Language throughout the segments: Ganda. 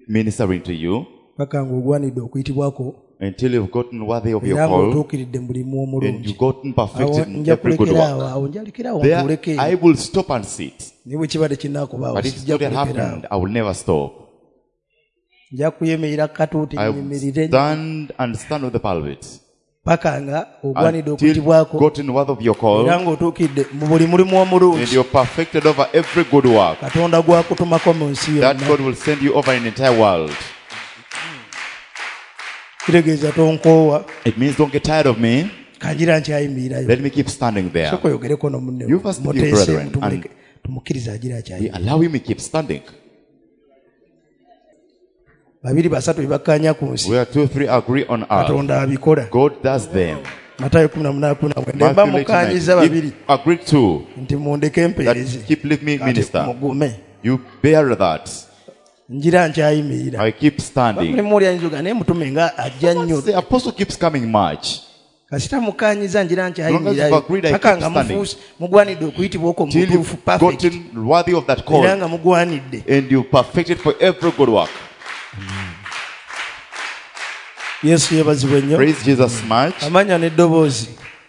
ministering to you paka ng'ogwanidde okuyitibwako until you've gotten worthy of your era call ng'otuukiridde mu mulimu and omulungi. you've gotten perfected in Nja every good kulekera work. awo njalekera awo There nkuleke. I will stop and sit. Naye bwe kibadde kinnaakubaawo But if sijja it had kulekera awo. happened, I will never stop. Nja kuyemerera katuuti I will nyimirire stand with the pulpit. paka nga ogwanidde Until okuyitibwako gotten worth of your call era ng'otuukidde mu buli mulimu and omulungi you're perfected over every good work Katonda gwakutumako mu nsi that yonna. God will send you over an entire world. Kitegeeza tonkoowa It means don't get tired of me. kanjira nkyayimirirayo. Let me keep standing there. Sooka oyogereko n'omunne You first with your muteeseemu brethren tumuleke tumukkirize agira We akyayimirira. allow him to keep standing. Babiri basatu bye bakkaanya ku nsi Where 2 or 3 agree on earth, Katonda abikola. God does them. Matayo 18:19 mba Matthew mukkaanyiza 19, babiri if agree to nti mundeke mpeereze that keep leave me kati minister. mugume You bear that. njira nkyayimirira. I keep standing. Mulimu oli ayinza naye mutume nga ajja nnyo The apostle keeps coming much. kasita mukkaanyiza njira Long as nkyayimirirayo you've agreed, I paka keep nga standing. mufuuse mugwanidde okuyitibwa okwo Till mutuufu you've perfect gotten worthy of that era call nga mugwanidde. and you perfected for every good work. Yesu yeebazibwe nnyo. Praise Jesus much. Amanya n'eddoboozi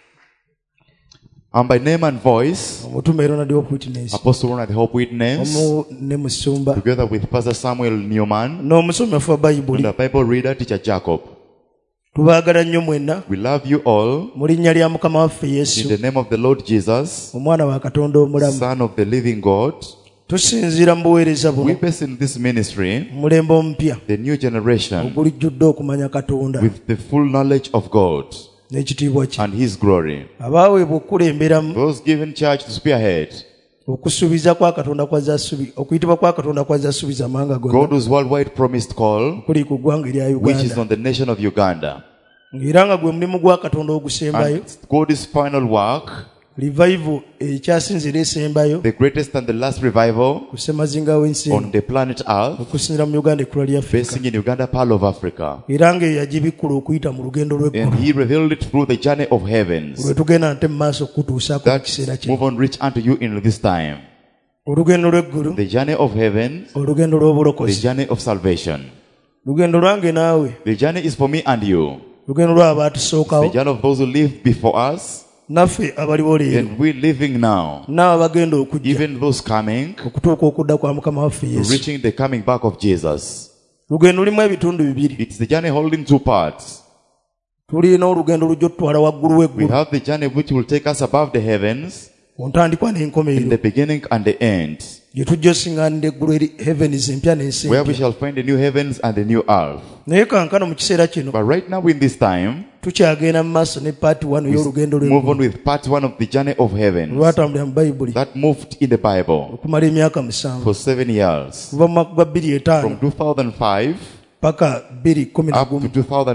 And by name and voice, omutume Ronald Hope Witness Apostle Ronald Hope Witness, omu ne musumba together with Pastor Samuel Newman, n'omusomefu wa bayibuli. and the Bible reader, Teacher Jacob. Tubaagala nnyo mwenna We love you all mu linnya lya Mukama waffe in Yesu the name of the Lord Jesus, omwana wa Katonda omulamu. Son of the living God. Tusinziira mu buweereza We buno base in this ministry mulembe omupya the new generation ogulijjudde okumanya Katonda with the full knowledge of God n'ekitiibwa kye. and His glory. Abaaweebwa okukulemberamu Those given charge to spearhead, okusuubiza kwa Katonda kwazza subi okuyitibwa kwa Katonda kwazza suubiza amawanga God gonna whose worldwide promised call, kuli ku ggwanga erya which is Uganda on the nation of Uganda. ng'era nga gwe mulimu gwa Katonda ogusembayo And God's final work, revival ekyasinzira esembayo the greatest and the last revival ku ssemazinga w'ensi on the planet Earth, okusinzira mu Uganda ekkula lya Afrika basing in Uganda, Pearl of Africa. era ng'eyo yagibikkula okuyita mu lugendo And lw'eggulu He revealed it through the journey of heavens. lwe tugenda nte mu maaso kutuusaako mu That kiseera kino. move on reach unto you in this time. Olugendo lw'eggulu, The journey of heaven, olugendo the lw'obulokozi, journey of salvation. lugendo lwange naawe, The journey is for me and you. lugendo lw'abo The abatusookawo, journey of those who lived before us naffe abaliwo leero, and we living now. n'abo abagenda okujja Even those coming, okutuuka okudda kwa Mukama waffe Yesu. reaching the coming back of Jesus. Lugendo lulimu ebitundu bibiri. It's the journey holding 2 parts. Tulina olugendo lujja otutwala waggulu We w'eggulu, have the journey which will take us above the heavens ku ntandikwa in the n'enkomerero, beginning and the end, gye tujja osiŋŋaanira eggulu eri heavens empya n'ensi where we empya. shall find the new heavens and the new earth. Naye kankano mu kiseera kino But right now in this time, tukyagenda mu maaso ne paati wano we y'olugendo move lw'eggulu on with part 1 of the journey of heavens lwatambulira mu bayibuli that moved in the Bible okumala emyaka 7 for 7 years, kuva mu mwaka gwa 2005 from 2005 paka up to 2011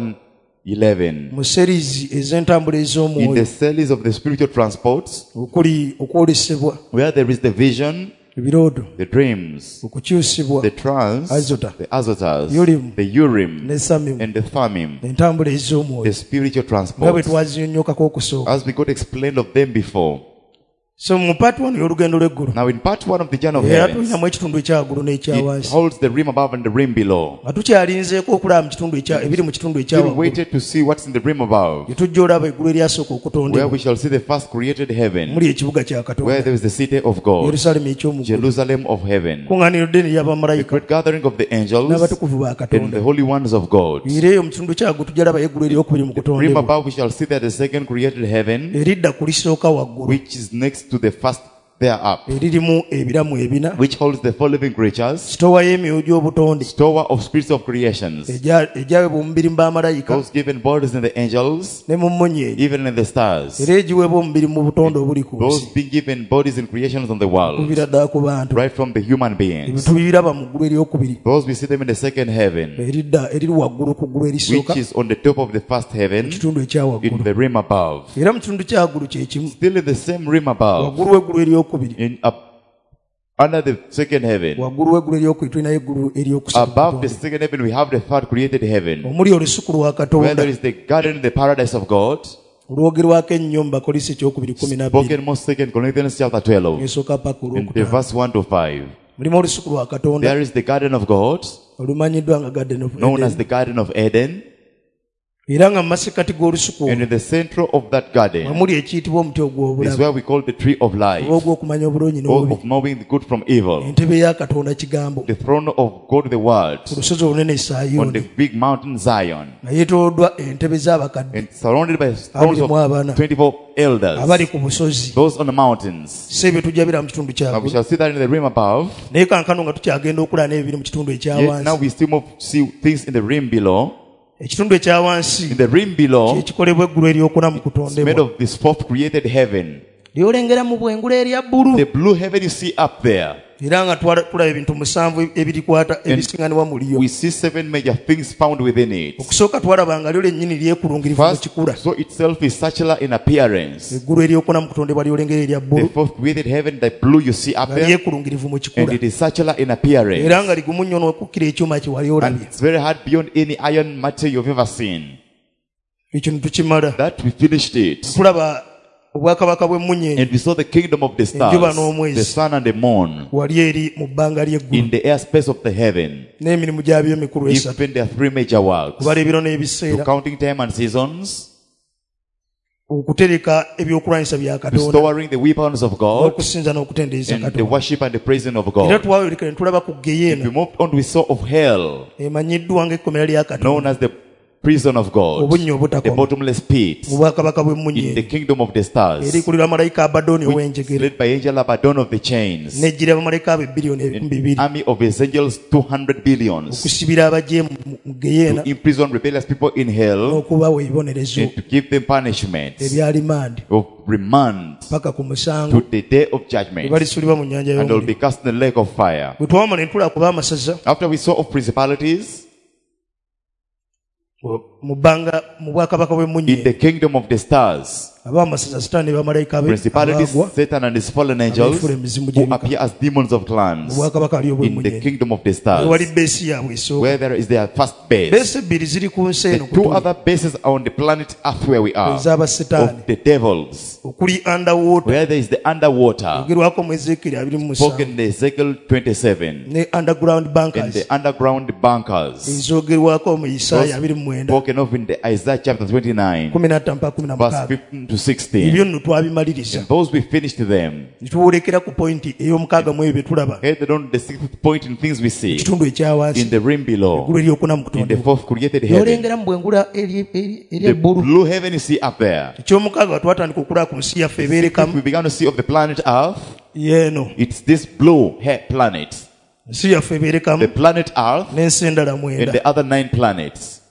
2011, mu series ez'entambula in ez'omwoyo the series of the spiritual transports, okuli okwolesebwa, where there is the vision, ebirooto, the dreams, okukyusibwa, the trance, Azota, the azotas, Urim, the urim, ne Samimu, and the thummim, entambula the ez'omwoyo spiritual nga bwe transports, twazinnyokako okusooka. as we got explained of them before. So mu paati wano y'olugendo lw'eggulu Now in part 1 of the journey of era heavens, tulinamu ekitundu ekyawaggulu it n'ekyawansi holds the rim above and the rim below. nga tukyalinzeeko okulaba mu kitundu ebiri mu kitundu We ekyawaggulu waited to see what's in the rim above, gye tujja olaba eggulu eryasooka where okutondebwa we shall see the first created heaven, muli ekibuga kya where Katonda, there is the city of God, Yerusaalemu eky'omuggulu, Jerusalem of heaven, kuŋŋaaniro ddene the ly'abamalayika great gathering of the angels n'abatukuvu ba and the Katonda. holy ones of God. Era eyo mu kitundu kyaggulu tujja laba eggulu eryokubiri mu Rim kutondebwa above we shall see that the second created heaven, eridda ku lisooka waggulu, which is next to the first there up, eririmu ebiramu ebina, which holds the 4 living creatures, sitowa y'emyoyo gy'obutonde stower of spirits of creations, egyaweebwa omubiri mu bamalayika those given bodies in the angels, ne mu mmunyeenye, even in the stars, era egiweebwa omubiri mu butonde obuli ku those nsi, being given bodies in creations on the world, kubira ddala ku bantu, right from the human beings. tubiraba mu ggulu eryokubiri Those we see them in the second heaven, eriri waggulu ku ggulu erisooka, which is on the top of the first heaven, ekitundu in ekyawaggulu. the rim above. Era mu kitundu kyawaggulu kye kimu, Still in the same rim above, waggulu w'eggulu eryokubiri, under the second heaven, waggulu w'eggulu eryokubiri tulinayo eggulu eryokusatu, above the second heaven, we have the third created heaven, omuli olusuku lwa where Katonda there is the garden, the paradise of God, olwogerwako ennyo mu Bakolisi ekyokubiri 12 spoken most 2 Corinthians chapter 12, esooka paka in the olwokutaano. verse 1 to 5. Mulimu olusuku lwa Katonda There is the garden of God, olumanyiddwa nga Garden of known as Eden. the Garden of Eden. Era nga mu masekkati g'olusuku And in the center of that garden mwamuli ekiyitibwa omuti is ogw'obulamu where we call the tree of life, oba ogw'okumanya obulungi or n'obubi, of knowing the good from evil, entebe ya Katonda kigambo the throne of God the Word, ku lusozi olunene on the Sayuuni, big mountain Zion, nga yeetooloddwa entebe z'abakadde and surrounded by thrones of 24 elders, abali ku busozi. those on the mountains. Si ebyo tujjabira mu kitundu Now we kyabwe, shall see that in the realm above. naye kankano nga tukyagenda okulaba n'ebiri mu kitundu Yet now ekyawansi. we still move see things in the realm below. Ekitundu ekyawansi In the realm below, kyekikolebwa eggulu eryokuna mu it's made kutondebwa, of this fourth created heaven. lyolengera mu bwengula erya bbulu, The blue heaven you see up there. era nga tulaba ebintu 7 ebirikwata ebisiŋŋanibwa mu lyo. We see 7 major things found within it. Okusooka twalaba nga lyo lennyini lyekulungirivu mu First, kikula. so itself is circular in appearance. Eggulu eryokuna mu kutondebwa lyolengera erya The bbulu fourth created heaven, the blue you see up nga there, lyekulungirivu mu and kikula, it is circular in era appearance. nga ligumu nnyo n'okukkira ekyuma kye wali And olabye. it's very hard beyond any iron material you've ever seen. Ekyo ne tukimala. That we finished it. Tulaba obwakabaka bw'emmunyeenye And we saw the kingdom of the Enjuba stars, n'omwezi. the sun and the moon, wali eri mu bbanga ly'eggulu, in the airspace of the heaven. n'emirimu gyabyo emikulu esatu, Even there are 3 major works: kubala ebiro n'ebiseera, counting time and seasons, okutereka ebyokulwanyisa bya Katonda, restoring the weapons of God, n'okusinza n'okutendereza and the Katonda. worship and the praising of Era God. twayolekera ne tulaba ku We Geyeena, moved on, we saw of hell, emanyiddwa ng'ekkomera lya known Katonda, as the prison of God, obunnya the obutakoma, bottomless pit, mu bwakabaka in the bw'emmunyeenye, kingdom of the stars, erikulirwa malayika Abadoni which is ow'enjegere, led by angel Abaddon of the chains, n'ejjira bamalayika abe biliyoni an 200, army of his angels 200 billions, okusibira abaje mu Geyeena, to imprison rebellious people in hell, n'okubawa ebibonerezo and to give them punishments ebya limandi of remand paka ku to musango, the day of bwe judgment, balisulibwa mu nnyanja and they will y'omuliro. be cast in the lake of fire. Bwe twamala ne tulaba ku baamasaza After we saw of principalities mu bbanga mu bwakabaka in bw'emmunyeenye, the kingdom of the stars, abaamasaza Sitaani ne bamalayika be principalities, abaagwa Satan and his fallen angels, abeefula emizimu who gy'ebika appear as demons of mu clans bwakabaka ali in the obw'emmunyeenye. kingdom of the Wali stars, beesi yaabwe esooka. where there is their first base. Beesi ebbiri ziri ku nsi The eno ku 2 tuli, other bases are on the planet Earth where we are, ez'abasitaani, of the devils, okuli underwater, where there is the underwater, ogerwako mu Ezekieri 27, spoken in Ezekiel 27, ne underground and bankers, the underground bunkers, ezoogerwako mu Isaaya 29, spoken of in the Isaiah chapter 29, 15 mpaka verse 16. 15 to 16. Ebyo nno twabimaliriza. And those we finished them. Ne tuwolekera ku pointi ey'omukaaga mu ebyo bye tulaba. Headed on the 6th point in things we see, Ekitundu ekyawansi, in the realm below, eggulu eryokuna mu in the kutondebwa. 4th created heaven, N'olengera mu bwengula erya the bbulu. blue heaven you see up there. Ekyomukaaga twatandika okulaba ku nsi yaffe If ebeerekamu we began to see of the planet Earth, yeeno, it's this blue planet, nsi yaffe ebeerekamu the planet Earth, n'ensi endala and 9 the other 9 planets,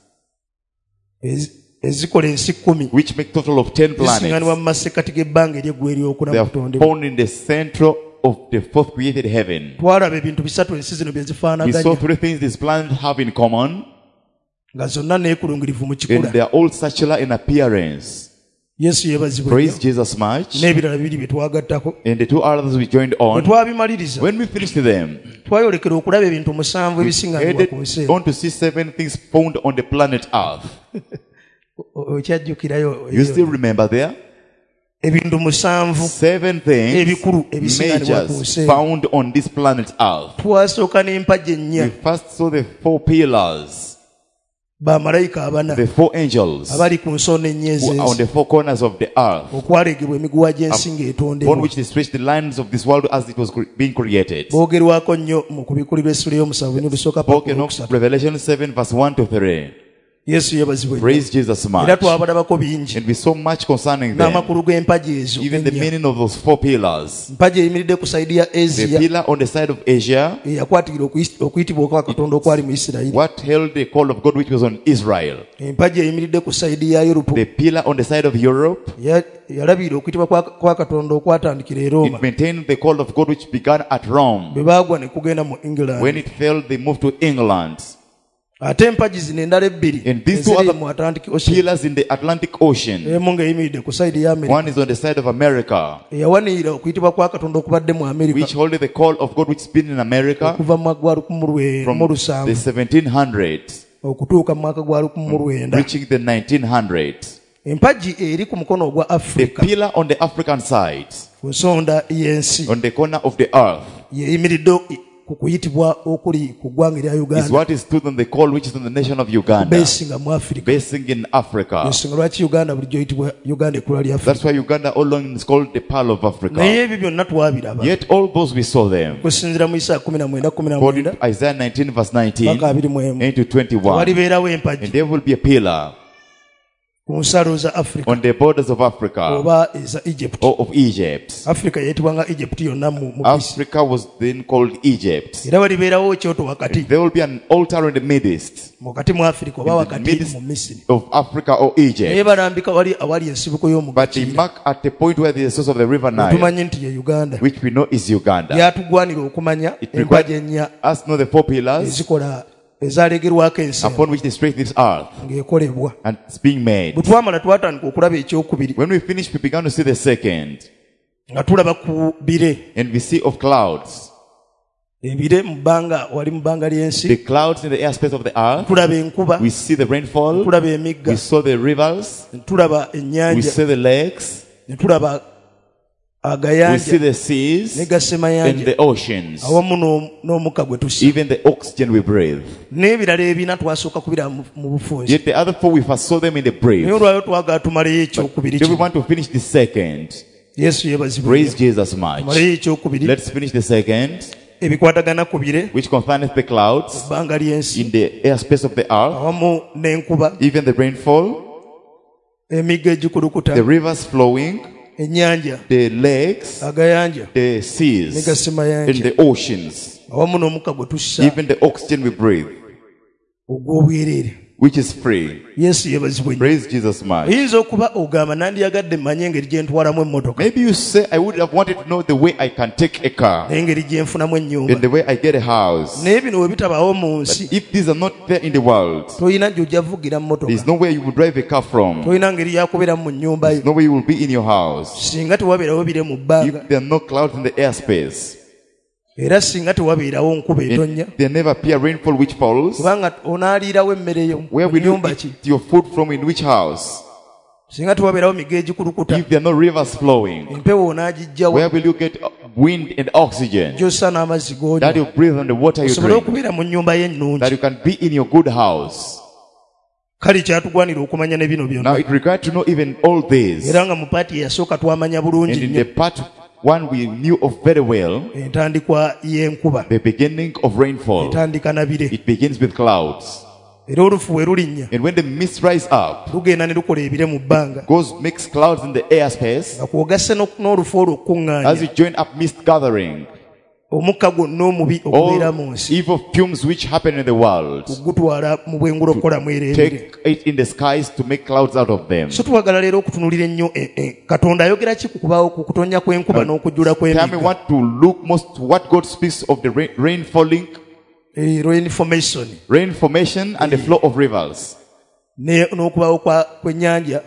ezikola ensi 10 which make total of 10 zisiŋŋanibwa planets. mu masekkati g'ebbanga ery'eggulu eryokuna They mu are kutondebwa. found in the center of the 4th created heaven. Twalaba ebintu bisatu ensi zino bye We saw zifaanaganya, 3 things these planets have in common, nga zonna neekulungirivu mu and kikula. they are all circular in appearance. Yesu yeebazibwe Praise nnyo. Jesus much. N'ebirala bibiri bye twagattako. And the 2 others we joined Bwe on, twabimaliriza, when we finished them, twayolekera okulaba ebintu 7 ebisiŋŋanibwa headed ku nsi eno. on to see 7 things found on the planet Earth. Okyajjukirayo You still remember there? ebintu 7 7 things, ebikulu ebisiŋŋanibwa ku nsi majors eno. found on this planet Earth. Twasooka n'empagi We 4, first saw the 4 pillars, bamalayika 4 the 4 angels, abali ku nsonda ennya who are on ez'ensi, the 4 corners of the earth, okwalegebwa emiguwa gy'ensi on ng'etondebwa. which they stretched the lines of this world as it was being created. Boogerwako nnyo mu kubikulirwa essula y'omusanvu n'olusooka paka Spoken of olwokusatu. Revelation 7 verse 1 to 3. Yesu yeebazibwe nnyo. Praise Jesus Era much. twabalabako bingi And we saw much concerning them. n'amakulu g'empagi ezo Even the ennya. meaning of those 4 pillars. Empagi eyimiridde ku sayidi ya The Asia pillar on the side of Asia, eyakwatikira okuyitibwa kwa Katonda okwali mu Isirayiri. what held the call of God which was on Israel. Empagi eyimiridde ku sayidi ya Europe The pillar on the side of Europe, yalabira okuyitibwa kwa Katonda okwatandikira e Roma. it maintained the call of God which began at Rome. Bwe baagwa ne kugenda mu England. When it fell, they moved to England. Ate empagi zino endala ebbiri And these 2 eziri other mu Atlantic Ocean, pillars in the Atlantic Ocean. emu ng'eyimiridde ku sayidi ya America, One is on the side of America, eyawanirira okuyitibwa kwa Katonda okubadde mu America which hold the call of God which has been in America okuva mu mwaka gwa 1700 from the 1700s, okutuuka mu mwaka gwa 1900. reaching the 1900s. Empagi eri ku mukono ogwa The Africa pillar on the African side, ku nsonda y'ensi on the corner of the earth, yeyimiridde ku kuyitibwa okuli ku ggwanga erya is Uganda what is stood on the call which is on the nation of Uganda, beesinga mu Africa. basing in Africa. Ensonga lwaki Uganda bulijjo eyitibwa Uganda ekkula lya That's Africa. why Uganda all along is called the Pearl of Naye Africa. ebyo byonna twabiraba Yet all those we saw them. kusinziira mu Isaaya According 19:19 to Isaiah 19 verse 19 paka 21 into 21. walibeerawo And empagi there will be a pillar ku nsalo za Africa on the borders of Africa oba eza Egypt. or of Egypt. Africa yayitibwanga Egypt yonna mu Misiri. Africa was then called Egypt. Era walibeerawo ekyoto wakati There will be an altar in the midst wakati mu Africa oba In the wakati midst mu Misiri. of Africa or Naye Egypt. balambika wali awali ensibuko y'omugga But they Kiyira. mark at the point where there is the source of the river Nile, Tumanyi nti ye Uganda. which we know is Uganda. Byatugwanira okumanya It empagi requires ennya us know the four pillars ezikola ezalegerwako ensi upon which they straighten this earth ng'ekolebwa. and it's being made. Bwe twamala twatandika okulaba ekyokubiri When we finish, we began to see the second, nga tulaba ku bire. and we see of clouds. Ebire mu bbanga wali mu bbanga ly'ensi. The clouds in the airspace of the earth. Tulaba enkuba, We see the rainfall. tulaba We emigga, saw the rivers. tulaba We ennyanja, see the lakes. ne tulaba We see agayanja the ne seas and gasemayanja the oceans. awamu n'omukka gwe tussa. Even the oxygen we breathe. N'ebirala ebina twasooka kubira mu bufunzi. Yet the other four we first saw them in the Naye brave. olwayo twagala tumaleyo ekyokubiri Then we kino. want to finish the second. Yesu yeebazibwe. Praise Jesus much. Tumaleyo ekyokubiri Let's finish the second, ebikwatagana ku bire, which concerneth the clouds bbanga ly'ensi, in the airspace of the earth, awamu n'enkuba, even the rainfall, emigga egikulukuta, the rivers flowing, ennyanja, the lakes, agayanja the ne seas, and gasemayanja, the oceans, awamu n'omukka gwe tussa even the oxygen we breathe, ogw'obwereere. which is free. Yesu yeebazibwe nnyo. Praise Jesus much. Oyinza okuba ogamba nandiyagadde mmanye engeri gye ntwalamu emmotoka Maybe you say, I would have wanted to know the way I can take a car n'engeri gye nfunamu ennyumba. and the way I get a house. Naye bino we bitabaawo mu But nsi, if these are not there in the world, tolina gy'ojja vugira mu there's mmotoka, nowhere you will drive a car from. tolina ngeri yakubeeramu mu nnyumba yo, There's nowhere you will be in your house. singa tewabeerawo bire mu bbanga, If there are no clouds in the airspace, era singa tewabeerawo nkuba etonnya, and there never appear rainfall which falls, kubanga onaaliirawo emmere yo where mu will you nnyumba ki? eat your food from, in which house? Singa tewabeerawo migga egikulukuta, If there are no rivers flowing, empewo onaagiggyawo, where will you get wind and oxygen gy'ossa n'amazzi that g'onywa, you breathe on the water you osobole drink, okubeera mu nnyumba ye ennungi. that you can be in your good house? Kale kyatugwanira okumanya ne bino Now byonna, it required to know even all this. era nga mu paati eyasooka twamanya bulungi And in nnyo the part one we knew of very well, entandikwa y'enkuba, the beginning of rainfall, entandika na bire, it begins with clouds. era olufu we lulinnya And when the mist rise up, lugenda ne lukola ebire mu bbanga, goes makes clouds in the airspace. nga kw'ogasse n'olufu olwo As okukuŋŋaanya you join up mist gathering, omukka gwonna omubi okubeera mu all nsi, evil fumes which happen in the world, kugutwala mu bwengula okukolamu era ebire. take it in the skies to make clouds out of them. So twagala leero okutunulira ennyo Katonda ayogera ki ku kubaawo ku kutonnya kw'enkuba n'okujjula Tell me kw'emigga, what to look most to what God speaks of the rain falling, rain formation rain formation and the flow of rivers, n'okubaawo kw'ennyanja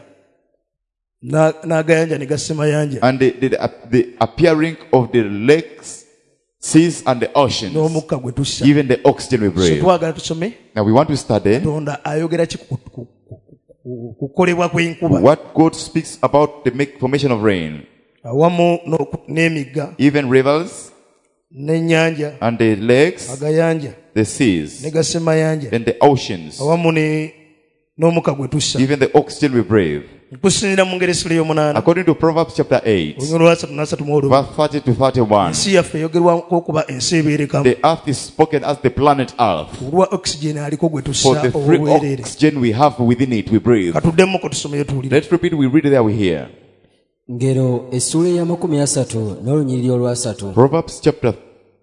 n'agayanja ne gasemayanja and the appearing of the lakes, seas and the oceans, n'omukka gwe tussa. even the oxygen we So breathe. twagala tusome Now we want to study Katonda ayogera ki ku kukolebwa kw'enkuba what God speaks about the formation of rain, awamu n'emigga even rivers n'ennyanja and the lakes, agayanja the seas ne gasemayanja and the oceans, awamu n'omukka gwe tussa. even the oxygen we breathe. Kusinziira mu ngeri esula ey'omunaana According to Proverbs chapter 8, olunywa lwasatu n'asatu mu olumu, verse 30 to 31, ensi yaffe eyogerwako okuba ensi ebeerekamu the earth is spoken as the planet earth. olwa oxygen aliko gwe For tussa the free obwereere. oxygen we have within it, we breathe. Katuddemmuko tusomeyo tuwulire. Let's repeat, we read it there, we hear. Ngero essula eya 30 n'olunyiriri olwasatu. Proverbs chapter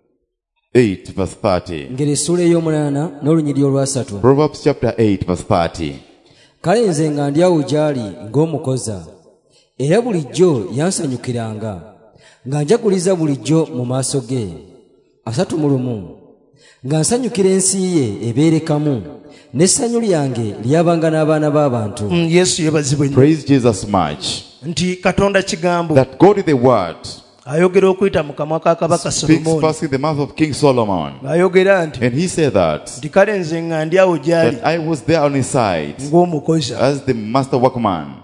8, verse 30. Ngero essula ey'omunaana n'olunyiriri olwasatu. Proverbs chapter 8, verse 30. Kale nze nga ndi awo gy'ali ng'omukoza, era bulijjo yansanyukiranga, nga njaguliza bulijjo mu maaso ge. 31 nga nsanyukira ensi ye ebeerekamu, n'essanyu lyange lyabanga n'abaana b'abantu. Yesu yeebazibwe nnyo Praise Jesus much. nti Katonda kigambo That God is the word ayogera okuyita mu kamwa ka kabaka speaks Solomooni, first in the mouth of King Solomon. ayogera nti And he said that kale nze nga ndi awo gy'ali I was there on his side ng'omukoza, as the master workman.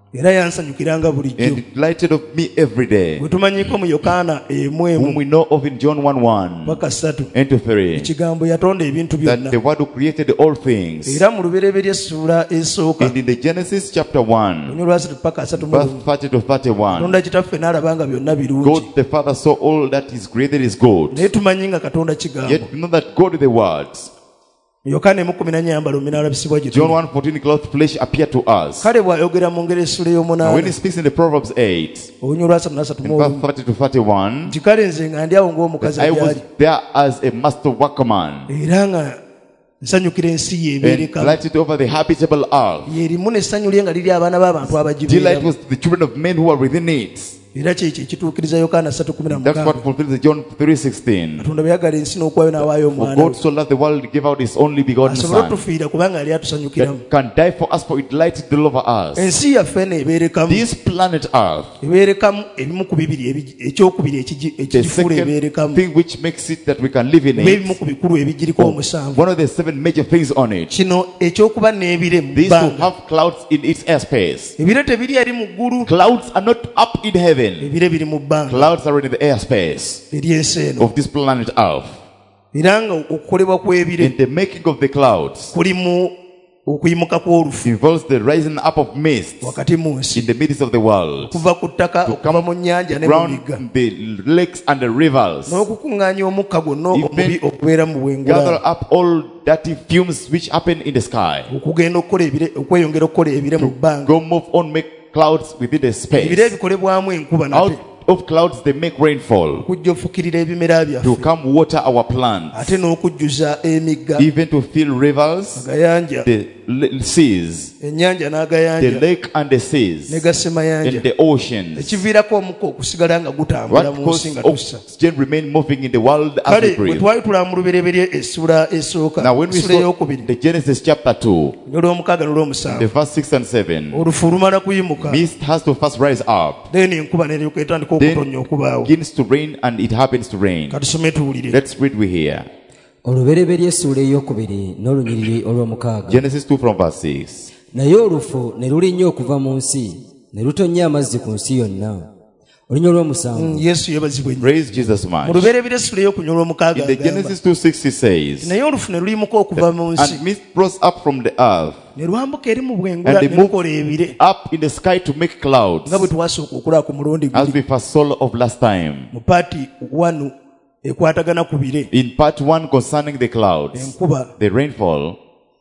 era yansanyukiranga and bulijjo. delighted of me every day. Bwe tumanyiko mu Yokaana Whom we know of in John 1:1 paka 3 and to 3, ekigambo yatonda ebintu that byonna. the Word who created all things. Era mu lubereberye essula esooka And in the Genesis chapter 1, olunyolo lwa 3 paka 3 verse 30 to 31, Katonda kitaffe n'alaba nga byonna birungi. God the Father saw all that is created is good. Naye tumanyi nga Katonda kigambo. Yet we know that God the Word. Yokaana 14 yambala omunaala labisibwa gye John tuli. 1:14, clothed flesh appeared to us. Kale bw'ayogera mu ngero essula Now when he ey'omunaana speaks in the Proverbs 8, olunyolo lwa 3 in verse 30 to 31, nti kale nze nga ndi awo ng'omukazi I was gy'ali there as a master workman, era nga nsanyukira ensi ye and ebeereka delighted over the habitable earth. yerimu n'essanyu lye nga liri abaana b'abantu Delight abagibeeramu. was the children of men who are within it. Era kyekyo ekituukiriza Yokaana That's 3:16. what fulfills John 3:16. Katonda bwe yagala ensi n'okuwayo n'awaayo For omwana God so loved the world, he gave out his only begotten asobole Son, otufiira kubanga yali atusanyukiramu. that can die for us, for it delighted all over us. Ensi yaffe neebeerekamu This planet Earth, ebeerekamu ebimu ku bibiri ekyokubiri the ekigifuula second ebeerekamu thing which makes it that we can live in oba ebimu it, ku bikulu ebigiriko omusanvu. one of the 7 major things on it, Kino ekyokuba n'ebire mu this to bbanga. have clouds in its airspace. Ebire tebiri eri mu ggulu, Clouds are not up in heaven. ebire biri mu bbanga Clouds are in the airspace ery'ensi eno. of this planet Earth. Era nga okukolebwa kw'ebire And the making of the clouds kulimu okuyimuka kw'olufu involves the rising up of mist wakati mu nsi, in the midst of the world, okuva ku ttaka okuva mu nnyanja ne mu around migga, the lakes and the rivers. n'okukuŋŋaanya omukka gwonna Even omubi okubeera mu Gather bwengula, up all dirty fumes which happen in the sky. okugenda okukola ebire, okweyongera okukola ebire mu bbanga. Go move on, make clouds within the Ebire space. bikolebwamu enkuba Out nate of clouds they make rainfall, okujja ofukirira ebimera to byaffe, come water our plants, ate n'okujjuza emigga, even to fill rivers, agayanja, the seas, ennyanja the n'agayanja lake and the ne seas, gasemayanja, and the oceans. ekiviirako omukka okusigala nga gutambula What mu nsi causes nga tussa. oxygen remain moving in the world as Kale we bwe breathe? twali tulaba mu lubereberye essula esooka, Now when we essula saw ey'okubiri the Genesis chapter 2, n'olw'omukaaga the n'olw'omusanvu, verse 6 and 7, olufu lumala kuyimuka, mist has to first rise up, then enkuba n'eryoka etandika then okutonnya okubaawo. begins to rain, and it happens to rain. Katusome tuwulire. Let's read we here. olubereberye essuula ey'okubiri n'olunyiriri olw'omukaaga. Genesis 2 from verse 6. naye olufu ne lulinnya okuva mu nsi ne lutonnya amazzi ku nsi yonna. olunya olw'omusanvu. Yesu yeebazibwe nnyo. Praise Jesus Mu much. lubereberye essula ey'okunya olw'omukaaga In the agamba, Genesis 2:6 he says, naye olufu ne luyimuka okuva mu nsi and mist rose up from the earth, ne lwambuka eri mu bwengula and they ne moved lukola ebire up in the sky to make clouds, nga bwe twasooka okulaba ku mulundi as guli we first saw of last time. mu paati 1 ekwatagana ku bire, In part 1 concerning the clouds, enkuba, the rainfall,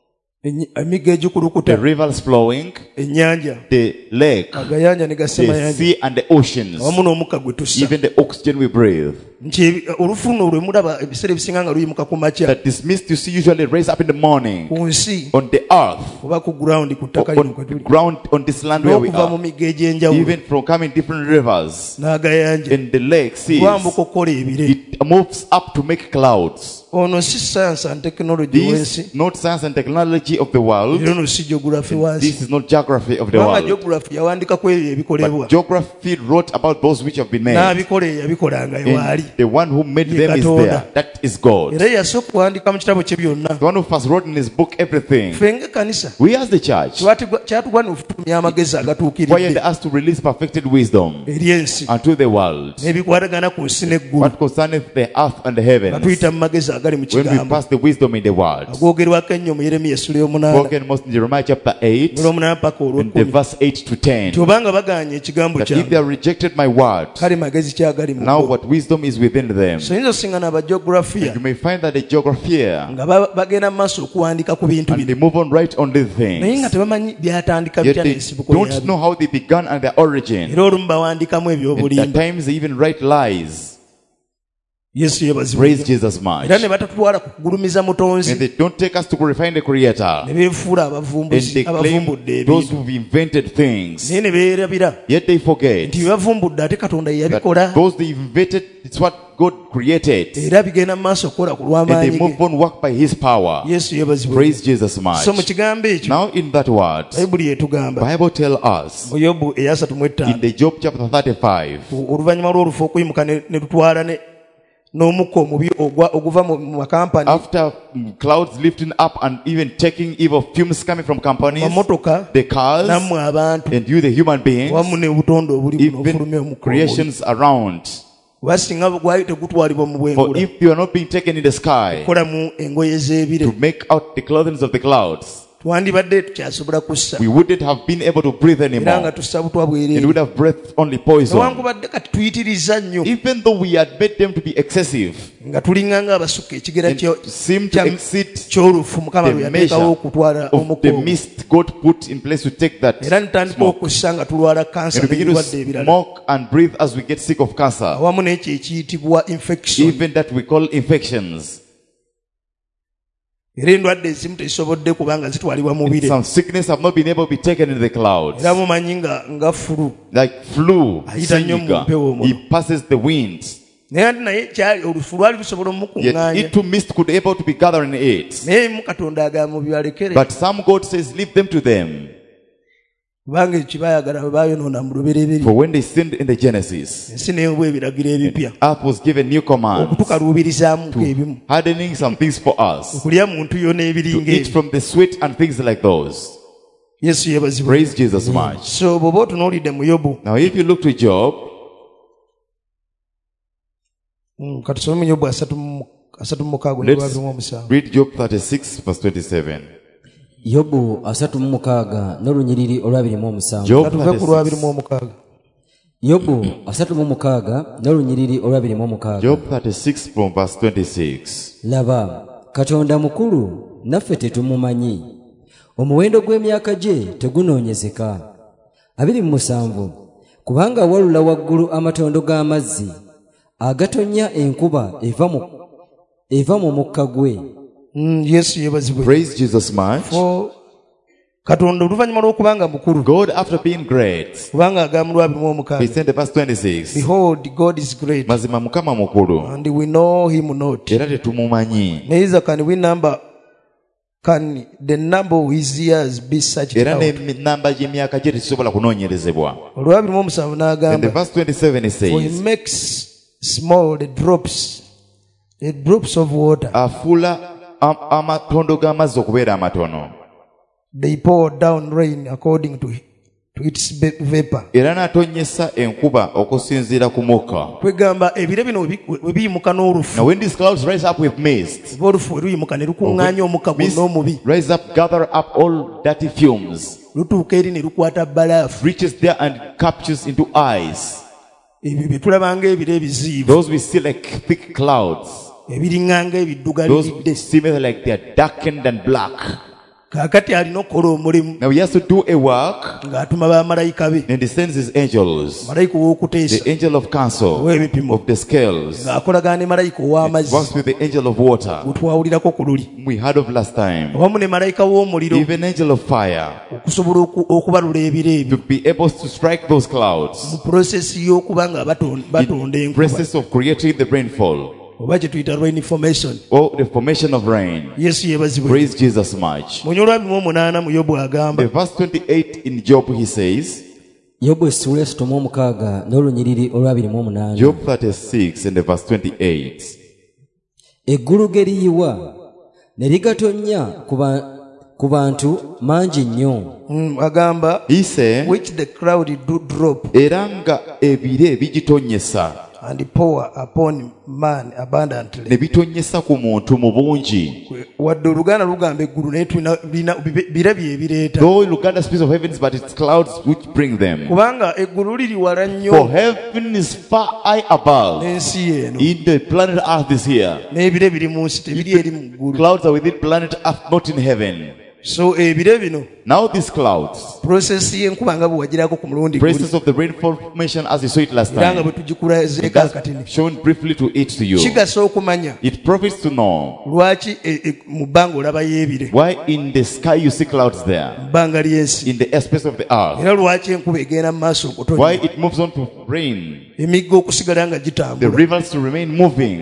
emigga egikulukuta, the rivers flowing, ennyanja, the lake, agayanja ne the gasemayanja, sea and the oceans, awamu n'omukka gwe tussa. even the oxygen we breathe. Nti olufu luno lwe mulaba ebiseera ebisinga nga luyimuka ku makya That this mist you see usually rise up in the morning ku nsi on the earth, oba ku ground ku ttaka lino on kwe tuli, ground, on this land where we n'okuva mu are, migga egy'enjawulo even from coming different rivers, n'agayanja, in the lake, seas, lwambuka okukola ebire. it moves up to make clouds. Ono si science and technology This w'ensi, is not science and technology of the world. era ono si geography wansi. This is not geography of the Kubanga world. geography yawandika ku ebyo ebikolebwa, But geography wrote about those which have been made. n'abikola eyabikolanga ewaali. And the one who made Ye them is Katonda. there. That is God. Era yasooka kuwandiika mu kitabo kye byonna. The one who first wrote in his book everything. Ffe ng'ekkanisa We as the church, kyatugwana okutumya amagezi wired agatuukiridde us to release perfected wisdom eri ensi unto the world. n'ebikwatagana ku nsi n'eggulu, What concerneth the earth and the nga heavens. tuyita mu magezi agali mu When we kigambo pass the wisdom in the word. agoogerwako ennyo mu Yeremiya essula ey'omunaana Spoken most in Jeremiah chapter 8 olw'omunaana paka and the olw'ekkumi, verse 8 to 10. nti obanga bagaanye ekigambo That if they kyange have rejected my word, kale magezi ky'agali mu now bo. what wisdom is within them. So yinza osinga n'abageographiya You may find that the geographer, nga bagenda mu maaso okuwandiika ku bintu and bino they move on right on these naye nga things. tebamanyi byatandika Yet bitya they n'ensibuko don't yabyo, know how they began and their origin. era olumu bawandiikamu And at ebyobulimba. times they even write lies. Yesu yeebazibwe Praise nnyo. Jesus much. Era ne batatwala kugulumiza And mutonzi, they don't take us to glorify the Creator. ne beefuula And abavumbuzi they claim abavumbudde those ebintu, who've invented things. naye ne beerabira Yet they forget nti bye bavumbudde ate Katonda ye that yabikola, those they invented, it's what God created. era bigenda mu maaso okukola ku And they lw'amaanyi move ge. on, work by His power. Yesu yeebazibwe. Praise Jesus much. So mu kigambo ekyo Now in that word, bayibuli etugamba Bible tell us mu Yobu eyasatu mu in etaano the Job chapter 35, oluvannyuma lw'olufu okuyimuka ne lutwala n'omukka omubi oguva mu makampani, after clouds lifting up and even taking evil fumes coming from companies, mamotoka, the cars, nammwe abantu, and you the human beings, wamu n'obutonde obuli buno ofulume even omukka. creations around. Wasinga gwali tegutwalibwa mu For bwengula, if you are not being taken in the sky kolamu engoye z'ebire, to make out the clothing of the clouds, twandibadde tukyasobola kussa, we wouldn't have been able to breathe era nga anymore. tussa butwa And bwereere. would have breathed only poison. Newankubadde kati tuyitiriza nnyo, Even though we had made them to be excessive, nga tulinganga abasukka ekigera and seem to exceed ky'olufu Mukama lwe the yateekawo measure okutwala of omukka the ogwo. mist God put in place to take that Era ntandika smoke. okussa nga tulwala kansa And we begin to n'ebirwadde ebirala, smoke and breathe as we get sick of cancer. awamu n'ekyo ekiyitibwa infection. Even that we call infections. Era endwadde ezimu tezisobodde kubanga zitwalibwa mu bire. Some sickness have not been able to be taken into the clouds. Era mumanyi nga fulu. Like flu, Ayita nnyo mu Seneca, mpewo muno. he passes the winds. Naye ate naye kyali olufu lwali lusobola Yet omukuŋŋaanya. it too mist could able to be gathering it. Naye mu Katonda agamba mubyalekere. But some God says, leave them to them. Kubanga ekyo baayagala bwe baayonoona mu lubereberye. For when they sinned in the Genesis, Ensi n'eweebwa ebiragiro ebipya. earth was given new commands, Okutukaluubirizaamu ebimu. hardening some things for us, Okulya muntu yo to n'ebiringa eat ebyo. from the sweet and things like those. Yesu yeebazibwe. Praise Jesus much. So bw'oba otunuulidde mu Yobu, Now if you look to Job, katusome mu Yobu 3:27. read Job 36 verse 27. yobu 36 n'olunyiriri olw'27. Job Katuve ku 36, 26. yobu 36 n'olunyiriri olw'26. Job 36 from verse 26. laba katonda mukulu naffe tetumumanyi, omuwendo gw'emyaka gye tegunoonyezeka. 27 kubanga walula waggulu amatondo g'amazzi, agatonnya enkuba eva mu mukka gwe. Yesu yeebazibwe. Praise Jesus much. Katonda oluvannyuma lw'okubanga mukulu, God, after being great, kubanga agamba mu he 26, said in verse 26, behold God is great mazima mukama mukulu and we know him not, era tetumumanyi, neither can the number of his years be searched era out. n'enamba y'emyaka gye tekisobola kunoonyerezebwa. Olw'27 And the n'agamba, verse 27 it for he says, makes small the drops of water, afuula amatondo g'amazzi okubeera amatono, they pour down rain according to its vapor. era n'atonnyesa enkuba okusinziira ku mukka. Kwegamba ebire bino we biyimuka n'olufu, Now when these clouds rise up with mist, oba olufu luyimuka ne lukuŋŋaanya omukka mist gwonna omubi, rise up, gather up all dirty fumes, lutuuka eri ne lukwata balaafu. reaches there and captures into ice. Ebyo bye tulabanga ebire ebiziivu, Those we see like thick clouds, ebiriŋŋanga ebiddugalibidde. those seem like they are darkened and black. Kaakati alina okukola omulimu Now he has to do a work ng'atuma bamalayika be, and he sends his angels, malayika ow'okuteesa the angel of counsel, ow'ebipimo, of the scales, ng'akolagana ne malayika ow'amazzi works with the angel of water, gwetwawulirako ku luli, we heard of last time, awamu ne malayika w'omuliro, even angel of fire, okusobola okubalula ebire ebyo to be able to strike those clouds, mu prosesi y'okuba nga batonda in enkuba, process of creating the rainfall, oba kye tuyita rain formation. or the formation of rain. Yesu yeebazibwe. Praise Jesus much. Mu nyo 28 mu Yobu agamba, The verse 28 in Job he says, yobu 36 n'olunyiriri olw'28. Job 36 and the verse 28. eggulu ge liyiwa ne ligatonnya ku bantu mangi nnyo. agamba, He said, which the cloud do drop era nga ebire bigitonnyesa, and pour upon man abundantly. ne bitonnyesa ku muntu mu bungi. Wadde Oluganda lugamba eggulu naye tulina bire byebireeta, Though Uganda speaks of heavens, but it's clouds which bring them. kubanga eggulu liri wala For nnyo heaven is far high above. n'ensi eno, In the planet Earth is here. n'ebire biri mu nsi tebiri eri mu ggulu. Clouds are within planet Earth, not in heaven. So ebire bino Now these clouds, prosesi y'enkuba nga bwe wagirako ku mulundi guli, process of the rainfall formation as you saw it last era nga time, bwe tugikulazeeko akatini, that's shown briefly to it to you. kigasa okumanya It profits to know lwaki mu bbanga olabayo ebire, why in the sky you see clouds there, mu bbanga ly'ensi, in the airspace of the earth, era lwaki enkuba egenda mu maaso okutonya, why it moves on to rain, emigga okusigala nga the gitambula. rivers to remain moving.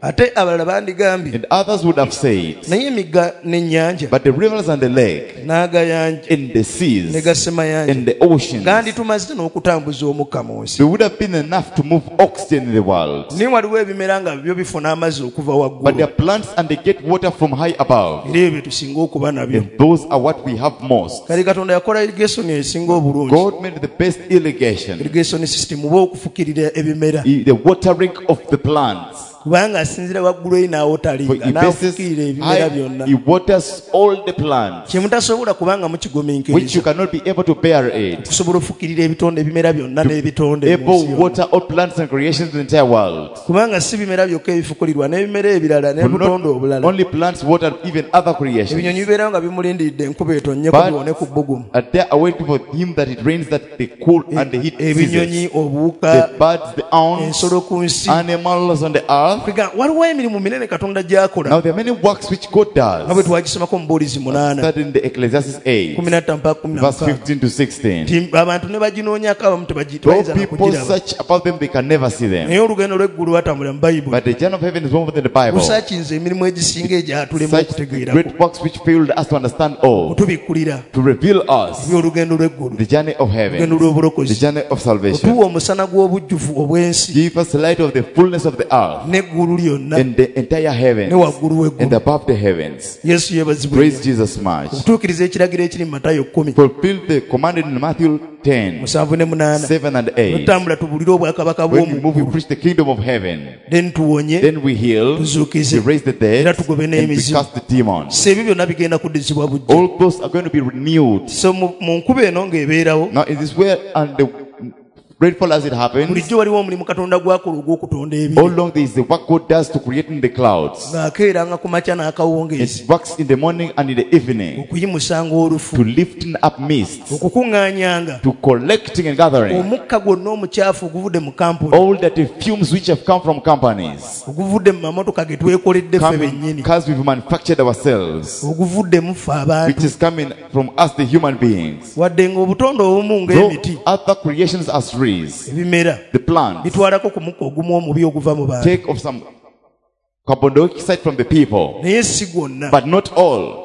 ate abalala bandigambye And others would have said, naye emigga n'ennyanja but the rivers and the lake, n'agayanja and the seas, ne gasemayanja and the oceans, ganditumaze n'okutambuza omukka mu nsi they would have been enough to move oxygen in the world. naye waliwo ebimera nga byo bifuna amazzi okuva But they waggulu are plants and they get water from high above. era ebyo tusinga okuba nabyo And those are what we have most. kale katonda yakola irrigation esinga obulungi God made the best irrigation, irrigation system oba okufukirira ebimera the watering of the plants. kubanga asinzira waggulu eyi For n'awotalinga he n'afukirira bases ebimera high, byonna he waters all the plants, kye mutasobola kubanga which you mukigumiikiriza cannot be able to bear it. tusobola okufukirira ebitonde ebimera byonna n'ebitonde mu nsi Able yonna. water all plants and creations in the entire world. kubanga si bimera byokka ebifukulirwa n'ebimera ebirala For n'ebitonde not obulala only plants water, even other creations. ebinyonyi bibeerawo nga bimulindiridde enkuba etonnyeko But biwone ku bbugumu are they are waiting for him that it rains, that the cool and the heat ebinyonyi ceases. obuwuka The birds, the ants, ensolo ku nsi animals on the earth. Kwega, waliwo emirimu minene katonda gy'akola Now there are many works which God nga bwe does. twagisomako mu buulizi 8 That in the Ecclesiastes 8, 15 mpaka verse 16 15 to 16. Ti abantu ne baginoonyako abamu Though tebayinza people nakugiraba search about them, they can never see them. naye olugendo lw'eggulu batambula mu bayibuli But the journey of heaven is more than the Bible. busaakinze emirimu egisinga egyatulemu Such okutegeerako great works which failed us to understand all, otubikkulira to reveal us by'olugendo lw'eggulu the journey of olugendo heaven, the lw'obulokozi journey of salvation. otuwa omusana gw'obujjuvu obw'ensi Give us the light of the fullness of the earth n'eggulu lyonna and the entire ne heavens waggulu and w'eggulu above the heavens. yesu yeebazibwe Praise Jesus much. okutuukiriza ekiragiro ekiri mu matayo 10 Fulfill the commanded in Matthew 10, 7 ne 8 7 and 8. tutambula tubulire obwakabaka When we bw'omu move, we preach the kingdom of heaven. then tuwonye Then we heal, tuzuukize we raise the dead, era tugobe and we n'emizimu cast the demons. so ebyo byonna bigenda kuddizibwa bujja All those are going to be renewed. so mu nkuba eno ng'ebeerawo Now, in this way, and the grateful as it happens, bulijjo waliwo omulimu katonda gwakola ogw'okutonda all ebire along there is the work God does to create in the clouds. ng'akeeranga ku makya n'akawungeezi It works in the morning and in the evening okuyimusanga olufu to lifting up mist, okukuŋŋaanyanga to collecting and gathering omukka gwonna omukyafu oguvudde mu kampuni all the fumes which have come from companies, oguvudde mu mamotoka ge twekoledde ffe bennyini cars we've manufactured ourselves, oguvudde mu ffe abantu which is coming from us, the human beings. wadde ng'obutonde obumu Though ng'emiti other creations are trees, ebimera the plants bitwalako ku mukka ogumu omubi oguva mu bantu take off some carbon dioxide from the people, naye si gwonna but not all.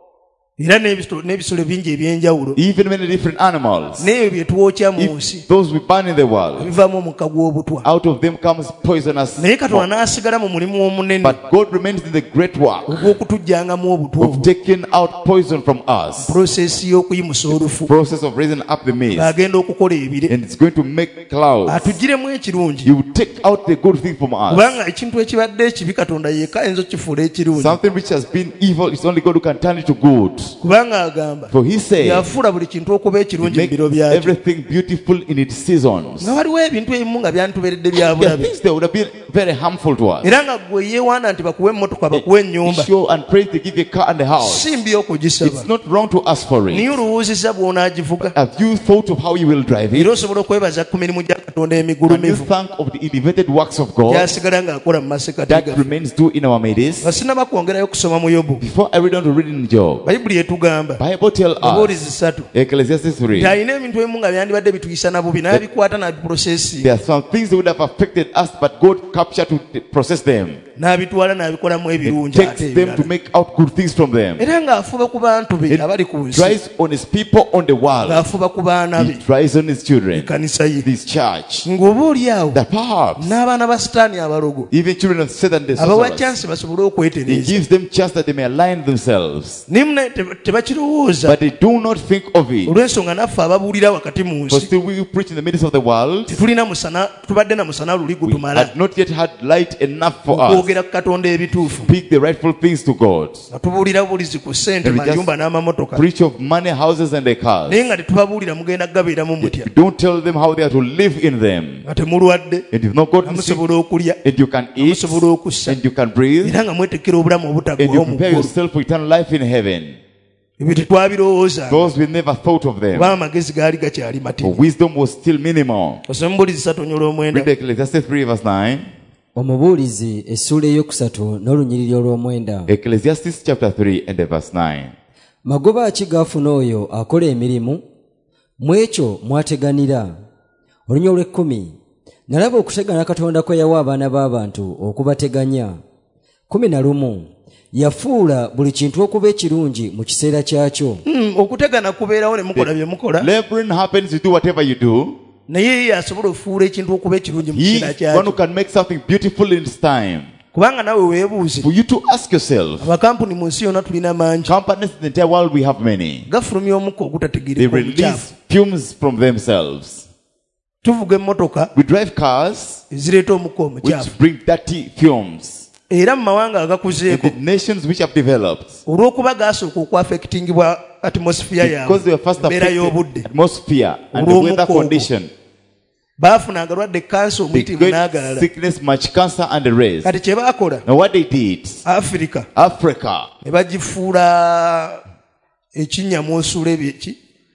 era n'ebisolo bingi ebyenjawulo Even many different animals, n'ebyo bye twokya mu nsi if those we burn in the world, bivaamu omukka gw'obutwa out of them comes poisonous naye katonda smoke. n'asigala mu mulimu omunene But God remains in the great work ogw'okutujjangamu obutwa of taking out poison from us, purosesi y'okuyimusa olufu process of raising up the mist, ng'agenda okukola ebire and it's going to make clouds. atugiremu ekirungi He will take out the good thing from us. kubanga ekintu ekibadde ekibi katonda yekka ayinza okukifuula ekirungi Something which has been evil, it's only God who can turn it to good. kubanga agamba For he said, yafuula buli kintu okuba ekirungi mu make biro byakyo everything beautiful in its seasons. nga waliwo ebintu ebimu nga byanditubeeredde bya There are bulabe things that would have been very harmful to us. era nga gwe yeewaana nti bakuwe emmotoka bakuwe ennyumba Show and praise to give you a car and a house. si mbi okugisaba It's not wrong to ask for niye it. oluwuuziza bw'onaagivuga Have you thought of how you will drive it? era osobola okwebaza ku mirimu gya katonda Can you emigulumivu thank of the elevated works of God gyasigala ng'akola mu masekati that gaffe remains due in our midst? nga sinaba kwongerayo kusoma mu yobu Before I read on to read in Job, bayibuli etugamba Bible tell us, obuulizi 3 Ecclesiastes 3, alina ebintu ebimu nga byandibadde bituyisa na bubi n'abikwata n'abiprocessing there are some things that would have affected us, but God captured to process them. n'abitwala n'abikolamu ebirungi Takes ate them to ebirala make out good things from them. era ng'afuba ku bantu be abali ku nsi Tries on his people on the world. ng'afuba ku baana He be tries on his children, ekkanisa ye this church, ng'oba oli awo that perhaps n'abaana ba sitaani abalogo even children of Satan, the abawa sorcerers, chansi basobole he okwetereeza gives them chance that they may align themselves. nimune tebakirowooza But they do not think of it. olw'ensonga naffe ababuulira wakati mu For nsi still we preach in the midst of the world, tetulina musana tubadde na musana luli we gutumala had not yet had light enough for us okwogera ku katonda ebituufu to speak the rightful things to God. nga tubuulira bulizi ku ssente And we just mayumba n'amamotoka preach of money, houses, and the cars. naye nga tetubabuulira mugenda kugabeeramu mutya You don't tell them how they are to live in them. nga temulwadde And you've not got nga to see, musobola okulya and you can nga eat, musobola okussa and you can breathe, era nga mwetekera obulamu and you obutaggwawo mu prepare ggulu yourself for eternal life in heaven. ebyo tetwabirowooza Those we never thought of them. kuba amagezi gaali gakyali For matini wisdom was still minimal. osome mubuulizi 3 olw'omwenda Read Ecclesiastes 3 verse 9. omubuulizi essuula eyokusatu n'olunyiriri olw'omwenda. Ecclesiastes chapter 3 and verse 9. magoba ki gaafuna oyo akola emirimu mu ekyo mwateganira. olunya olw'ekkumi. nalaba okutegana Katonda kwe yawa abaana b'abantu okubateganya. 11 yafuula buli kintu okuba ekirungi mu kiseera kyakyo. Okutegana kubeerawo ne mukola bye mukola. Laboring happens, you do whatever you do. Naye asobola okufuula ekintu okuba ekirungi mu He kiseera is one who kyakyo. can make something beautiful in its time. Kubanga nawe weebuuze. For you to ask yourself, Abakampuni mu nsi yonna tulina mangi. companies in the entire world, we have many. Gafulumya omukka They ogutategeereka omukyafu. release fumes from themselves. Tuvuga emmotoka We drive cars ezireeta omukka omukyafu. which bring dirty fumes. Era mu mawanga In agakuzeeko the nations which have developed, olw'okuba gaasooka okwaffectingibwa atmosphere because they were first yaabwe embeera affected y'obudde, atmosphere and the weather condition, baafuna agalwadde kansa they omuyitirivu got n'agalala. sickness, much cancer, and the rest. Kati kye baakola Now what they did, Afirika Africa, ne bagifuula ekinnya mw'osuula ebyeki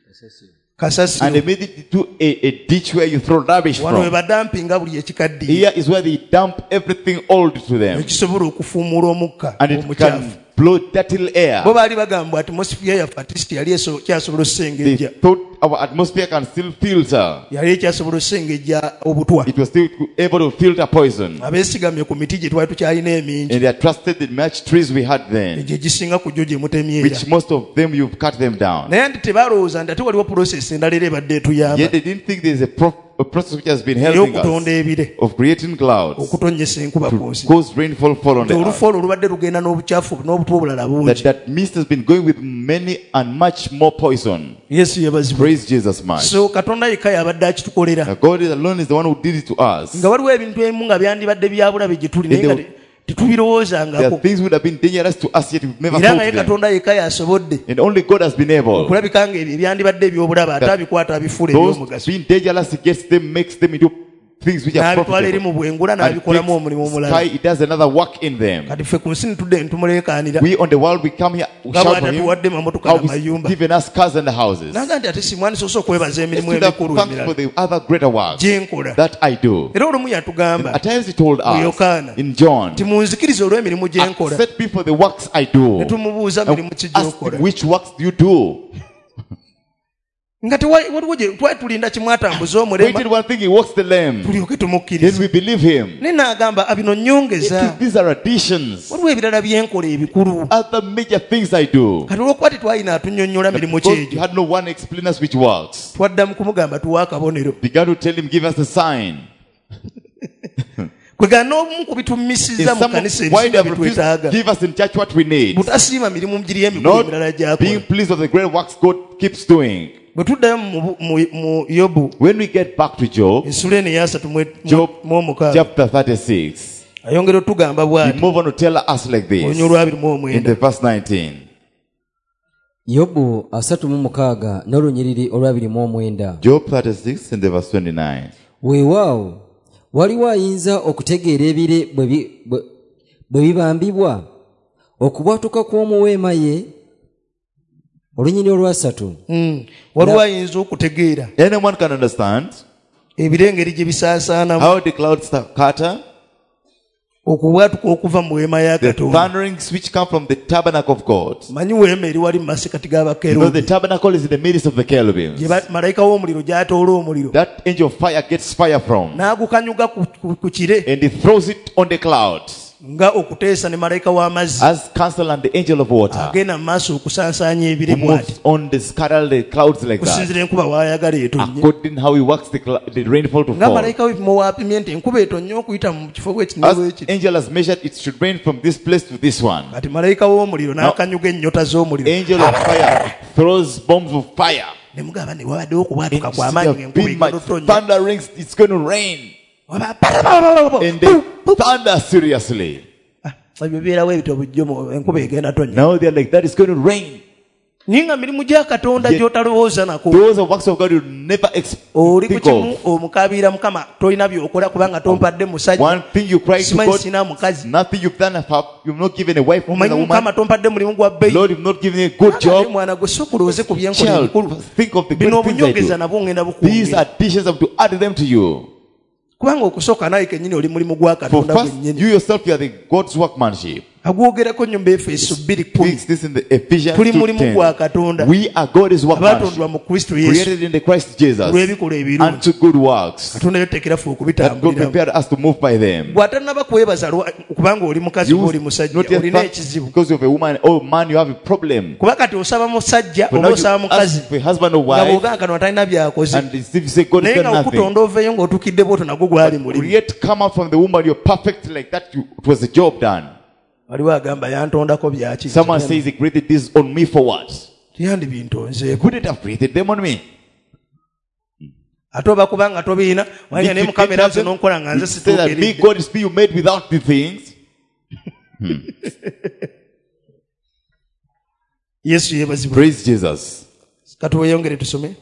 and they kasasiro. made it into a ditch where you throw rubbish Wano we from. badampinga buli ekikaddiye Here is where they dump everything old to them, ekisobola okufuumuula omukka and it omukyafu. can blow dirty air. Bo baali bagamba atmosphere yaffe atisiti yali kyasobola They osengejja, thought our atmosphere can still filter. yali ekyasobola osengejja obutwa. It was still able to filter poison. Abeesigamye ku miti gye twali tukyalina emingi, And they are trusted in much trees we had then, gye gisinga ku gyo gye mutemyera. which most of them you've cut them down. Naye nti tebalowooza nti ate waliwo process endala era ebadde etuyamba Yet they didn't think there's a process which has been helping ey'okutonda us ebire, of creating clouds okutonnyesa enkuba ku nsi. cause rainfall fall on Nti the earth. olufu olwo lubadde lugenda n'obukyafu n'obutwa obulala bungi. That mist has been going with many and much more poison. Yesu yebazibwa. Praise Jesus much. So Katonda yekka yabadde akitukolera. Now God alone is the one who did it to us. Nga waliwo ebintu ebimu nga byandibadde byabulabe gye tuli, naye There nga tetubirowoozangako. are things would have been dangerous to us, yet we've never Era thought naye of them. Katonda yekka yasobodde And only God has been able. okulabika nga ebyo ebyandibadde eby'obulabe ate abikwata abifuula Those eby'omugaso. being dangerous, He gets them, makes them into things which are N'abitwala eri profitable. mu bwengula And n'abikolamu omulimu takes omulala. sky, it does another work in them. Kati ffe ku nsi nitudde ntumuleekaanira We on the world, we come here, we nga shout for Him, bw'atatuwadde mamotoka how He's n'amayumba. given us cars and houses. Naga nti ate simwandisoose okwebaza emirimu Instead of emikulu thanks for emirala the other greater works gye nkola. that I do. Era olumu yatugamba At times He told mu us Yokaana in John, nti munzikirize olw'emirimu gye nkola. accept me for the works I do. Ne tumubuuza mirimu ki Ask gy'okola. him, which works do you do? Nga waliwo gye twali tulinda kimwatambuza omulema Waited one thing, He walks the lamb. tulyoke Then tumukkirize. we believe Him. Ne n'agamba bino nnyongeza. These are additions. Waliwo ebirala byenkola ebikulu. Other major things I do. Kati olw'okuba tetwalina atunnyonnyola mirimu Because you kyegyo, had no one explain us which works. twaddamu kumugamba tuwe akabonero. Began to tell Him, give us a sign. Kwega n'obumu ku In bitummisiza mu some kanisa why they ebisinga have refused bitwetaaga. to give us in church what we need. Butasiima mirimu giri emikulu emirala Not gy'akola. being pleased of the great works God keeps doing. Bwe tuddayo mu Yobu When we get back to Job, essula eno eyasatu Job mu omukaaga, chapter 36, ayongera otugamba he bw'ati move on to tell us like this olunya olwabiri mu in omwenda. the verse 19. Yobu 36 n'olunyiriri olw'29. Job 36 and the verse 29. Weewaawo waliwo ayinza okutegeera ebire bwe bibambibwa okubwatuka kw'omuweema ye. Olunyiriri olwasatu. Waliwo ayinza okutegeera Anyone can understand ebire engeri gye bisaasaanamu, how the clouds scatter, okubwatuka okuva mu weema ya the Katonda. thunderings which come from the tabernacle of God. Manyi weema eri wali mu masekati You know, g'abakerubi, the tabernacle is in the midst of the cherubims. gye malayika w'omuliro gy'atoola omuliro That angel of fire gets fire from, n'agukanyuga ku kire and he throws it on the clouds nga okuteesa ne malayika w'amazzi as counsel and the angel of water, agenda mu maaso okusaansaanya ebire who bw'ati moves on the scatter the clouds like that, okusinzira enkuba w'ayagala etonnye. according how he works the rainfall to Nga fall. malayika w'ebipimo w'apimye nti enkuba etonnye okuyita mu kifo bw'ekiti ne As bw'ekiti. angel has measured, it should rain from this place to this one. Kati malayika w'omuliro n'akanyuga ennyota z'omuliro Angel of fire throws bombs of fire. ne mugamba ne wabaddewo okubwatuka And kw'amaanyi there ng'enkuba been much egenda otonnya. thunderings, it's going to rain. And they thunder seriously. Ebyo bibeerawo ebito bujjo enkuba egenda tonnya. Now they're like, that is going to rain. Naye nga mirimu gya Katonda Yet- gy'otalowooza nako. Those are works of God you never Oli ku think kimu of. omukaabira Mukama tolina byokola kubanga tompadde musajja. One thing you cry to Simanyi God, sina mukazi. nothing you've done, you've not given a wife and Omanyi a woman. Mukama tompadde mulimu gwa bbeeyi. Lord, you've not given a good Ate job. mwana gwe sooka olowooze ku byenkola Child, ebikulu. think of the Bino great things I obunyongeza do. nabwo ngenda These bukuumira. additions have to add them to you. Kubanga okusooka nawe kennyini oli mulimu gwa For Katonda first, gwennyini. you yourself, you are the God's workmanship. agwogerako nnyo mu Efeso 2:10. Speaks this in the Ephesians Tuli mulimu gwa Katonda 2:10. We are God's abatondebwa workmanship, mu Kristo Yesu created in the Christ Jesus olw'ebikolwa ebirungi. unto good works Katonda yotekera ffe that God okubitambuliramu. prepared us to move by them. bw'atannaba kwebaza kubanga oli mukazi oba oli musajja Not yet olina thank- ekizibu. because of a woman or man, you have a problem. kuba kati osaba musajja But oba now you osaba mukazi ask for a husband or nga wife, bw'ogamba kano atalina byakoze and if you say God has naye done nga nothing, okutonda oveeyo ng'otukidde bw'otyo nagwo gwali mulimu. yet come out from the woman, you're perfect like that, it was a job done. waliwo agamba yantondako byaki Someone says he created this on me for what? tiyandi bintonzeeko He couldn't have created them on me. ate oba kubanga tobiina wanya If ne you mu kamera created zo them, n'onkola nga you nze say that me, situukiridde. God is me, you made without the things. yesu yeebazibwe. Praise Jesus. katuweyongere tusome.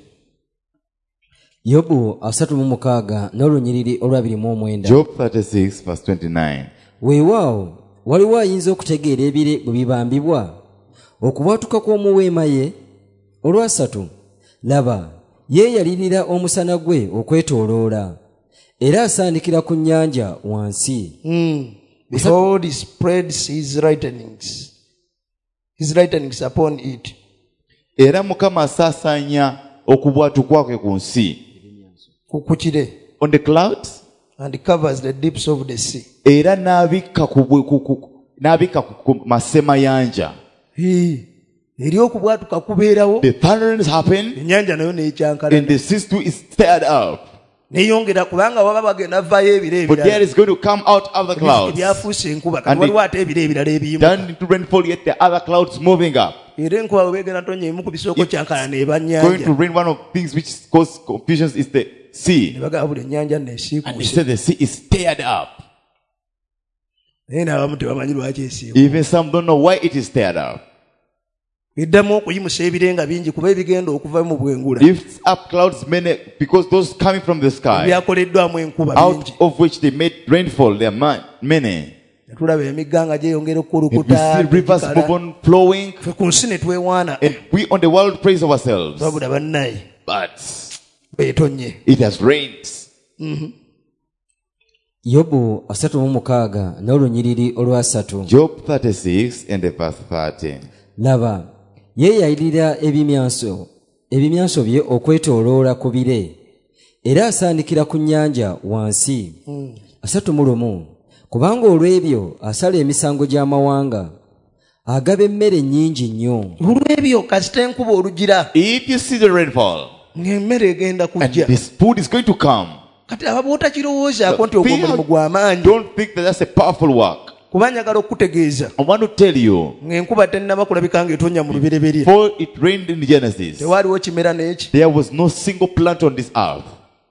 yobu 36 n'olunyiriri olwa 29. Job 36 verse 29. weewaawo waliwo ayinza okutegeera ebire bwe bibambibwa okubwatuka kw'omuweema ye. olwasatu laba yeeyalirira omusana gwe okwetooloola era asaanikira ku nnyanja wansi. Behold, he spreads his lightnings upon it. Era Mukama asaasaanya okubwatukwa kwe ku nsi. ku kire. On the clouds. And covers the deeps of the sea. Era n'abikka ku masemayanja. eri okubwatuka kubeerawo. The thunderings happen, ennyanja nayo n'ekyankala. and the sea too is stirred up. neyongera kubanga baba bagenda vaayo ebire For there is going to come out other clouds, ebyafuuse enkuba And kati waliwo ate ebire ebirala ebiyimu. turned into rainfall, yet the other clouds moving up. era enkuba bwe begenda tonya emu ku bisooko kyankala n'eba Going nnyanja. to rain. One of the things which cause confusions is the sea. ne bagamba buli ennyanja And he neesiikuuse. said the sea is stirred up. naye n'abamu tebamanyi lwaki esiiku. Even some don't know why it is stirred up. eddamu okuyimusa ebire nga bingi kuba ebigenda okuva mu bwengula. Lifts up clouds many, because those coming from the sky, byakoleddwamu enkuba out bingi. of which they made rainfall, there are many. ne tulaba emigga nga gyeyongera And we okukulukuta. see rivers move on flowing, ffe ku nsi ne twewaana. and we on the world praise ourselves. babula bannaye But beetonye. it has rained. yobu 36 n'olunyiriri olwa 3. Job 36 and the verse 30. laba yeeyayirira ebimyanso bye okwetooloola ku bire era asaanikira ku nnyanja wansi. 31 kubanga olw'ebyo asala emisango gy'amawanga agaba emmere nnyingi nnyo. olw'ebyo kasita enkuba olugira If you see the rainfall, ng'emmere egenda and kujja. this food is going to come, kati aba bootakirowoozaako nti ogwo omulimu gw'amaanyi. don't think that that's a powerful work. kuba njagala okukutegeeza I want to tell you, ng'enkuba tennaba kulabika ng'etonnya mu lubereberye. before it rained in Genesis, tewaaliwo kimera n'eki. there was no single plant on this earth.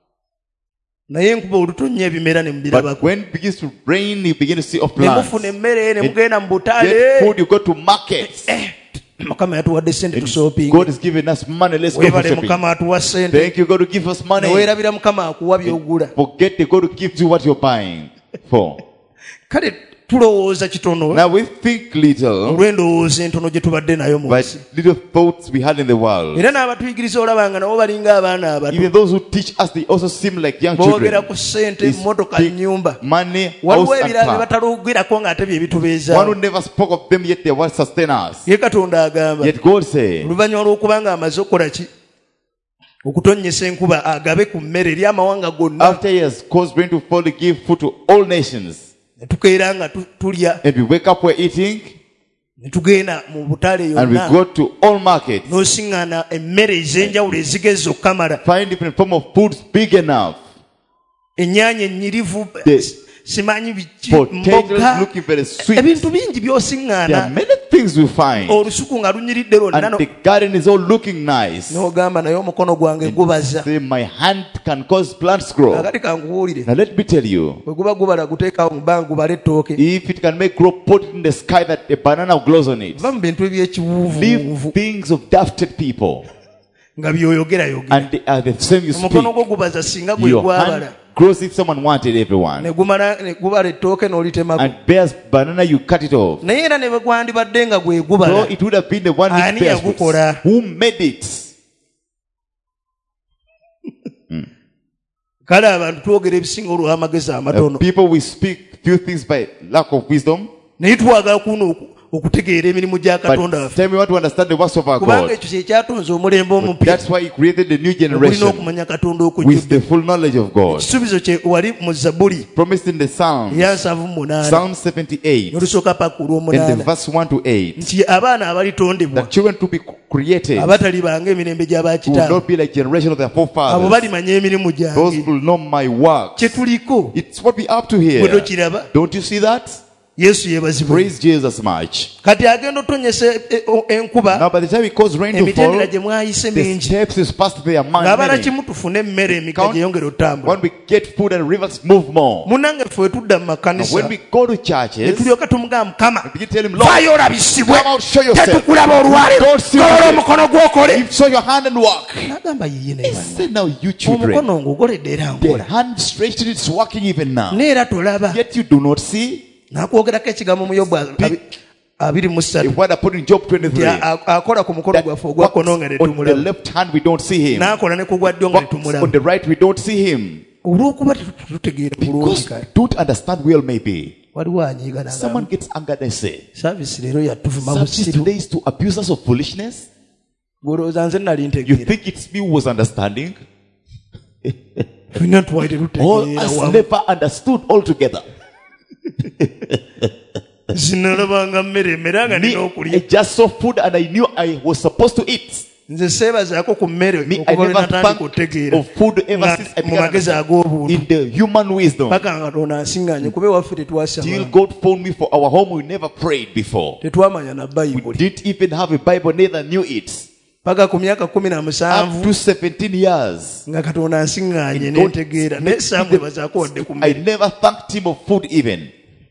naye enkuba olutonnya ebimera ne But mubirabako. when it begins to rain, you begin to see of ne plants. mufuna emmere ne Get mugenda mu butaale. food, you go to markets. mukama yatuwadde sente And tusoopinga. God is giving us money. Let's go for weebale shopping. mukama atuwa sente. Thank you, God, to give us money. neweerabira mukama akuwa by'ogula. Forget the God who gives you what you're buying for. kale tulowooza kitono Now we think little olw'endowooza entono gye tubadde nayo mu by nsi. little thoughts we had in the world. era n'abatuyigiriza olaba nga nabo balinga abaana abato. Even those who teach us, they also seem like young boogera children. ku ssente, They emmotoka, speak nnyumba. money, house waliwo and ebirala bye car. bataloogerako ng'ate bye One who bitubeezaawo. never spoke of them, yet they were sustain us. ye katonda agamba Yet God said, oluvannyuma lw'okuba nga amaze okukola ki okutonnyesa enkuba agabe ku mmere eri amawanga gonna. after he has caused rain to fall, to give food to all nations. ne tukeera nga tulya And we wake up, we're eating, ne tugenda mu butale and we yonna go to all markets, n'osiŋŋaana emmere ez'enjawulo ezigeza okukamala. find different form of foods big enough. ennyaanya ennyirivu, simanyi biki, Potatoes mboga, looking very sweet. ebintu bingi There by'osiŋŋaana. are many things we find. olusuku nga lunyiridde lwonna. And the garden is all looking nice. n'ogamba naye omukono gwange gubaza. Say, my hand can cause plants grow. akati kankubuulire Now let me tell you, bwe guba gubala guteekawo mu bbanga gubale ettooke. if it can make grow, put it in the sky that a banana glows on it. va mu bintu ebyekiwuuvuwuuvu Leave things of dafted people. nga byoyogerayogera. And they are the same you speak. omukono gwo gubaza singa gwe Your gwabala. hand grows if someone wanted everyone. ne gubala ettooke n'olitemako. And bears banana, you cut it off. naye era ne bwe gwandibadde nga gwe So gubala. it would have been the one Ani which bears fruits. yagukola? Who made it? kale abantu twogera ebisinga olw'amagezi amatono. People, we speak few things by lack of wisdom. naye twagala kuno okutegeera emirimu gya Katonda But waffe tell me what to understand the works of our kubanga God. ekyo kye kyatonze omulembe omupya That's why He created the new olina generation okumanya Katonda with okujjudde the full knowledge of God. ekisuubizo kye wali mu Zabbuli Promised in the Psalms, eya 78 Psalm 78, n'olusooka paka and the olw'omunaana verse 1 to 8, nti abaana abalitondebwa that children to be created abatali banga emirembe will gy'abakitaabwe not be like generation of their abo forefathers. balimanya emirimu Those gyange will know my works. kye tuliko It's what we up to bwe here. tokiraba Don't you see that? Yesu yeebazibwe Praise Jesus much. kati agenda otonyesa enkuba Now by the time it causes rain to emitendera fall, gye mwayise the mingi steps is past their ng'abala mind. kimu tufune emmere emigga gyeyongera otambula When we get food and rivers move more. munange ffe tudda mu Now makanisa when we go to ne churches, tulyoka tumugamba mukama we tell him, Lord, vaayo olabisibwe come out, show yourself. tetukulaba olwaleero Don't see golola me. omukono gw'okole Show your hand and walk. n'agamba yiye ne He banne said, now you children, omukono ngugoledde era the nkola hand stretched, it's working even now. neera tolaba Yet you do not see. n'akwogerako ekigambo mu Yobu 23 If what I put in Job 23, akola ku mukono gwaffe ogwa kkono nga ne on the tumulaba left hand we don't see him. n'akola ne ku gwa ddyo nga ne But on tumulaba the right we don't see him. olw'okuba tetutegeera bulungi Because kale don't understand well maybe. waliwo anyiiga Someone n'agamba gets angered and say, saavisi leero yatuvuma service busiru today is to abuse us of foolishness. ng'olowooza nze nali You ntegeera think it's me who was understanding? tulina twali All tetutegeera us wamu never understood altogether. sinalabanga mmere emera nga nina Me, I okulya just saw food and I knew I was supposed to eat. nze seebazaako ku mmere Me, I okuva lwe never natandika thanked otegeera of food ever nga since I mu began magezi understanding. ag'obuntu In the human wisdom. paka nga Katonda ansiŋŋaanye kuba ewaffe Till tetwasaba God phoned me for our home, we never prayed before. tetwamanya na We bayibuli didn't even have a Bible, neither knew it. paka ku myaka Up to 17 17 years. nga Katonda ansiŋŋaanye God- nentegeera naye saamwebazaako wadde ku I mmere never thanked him of food even.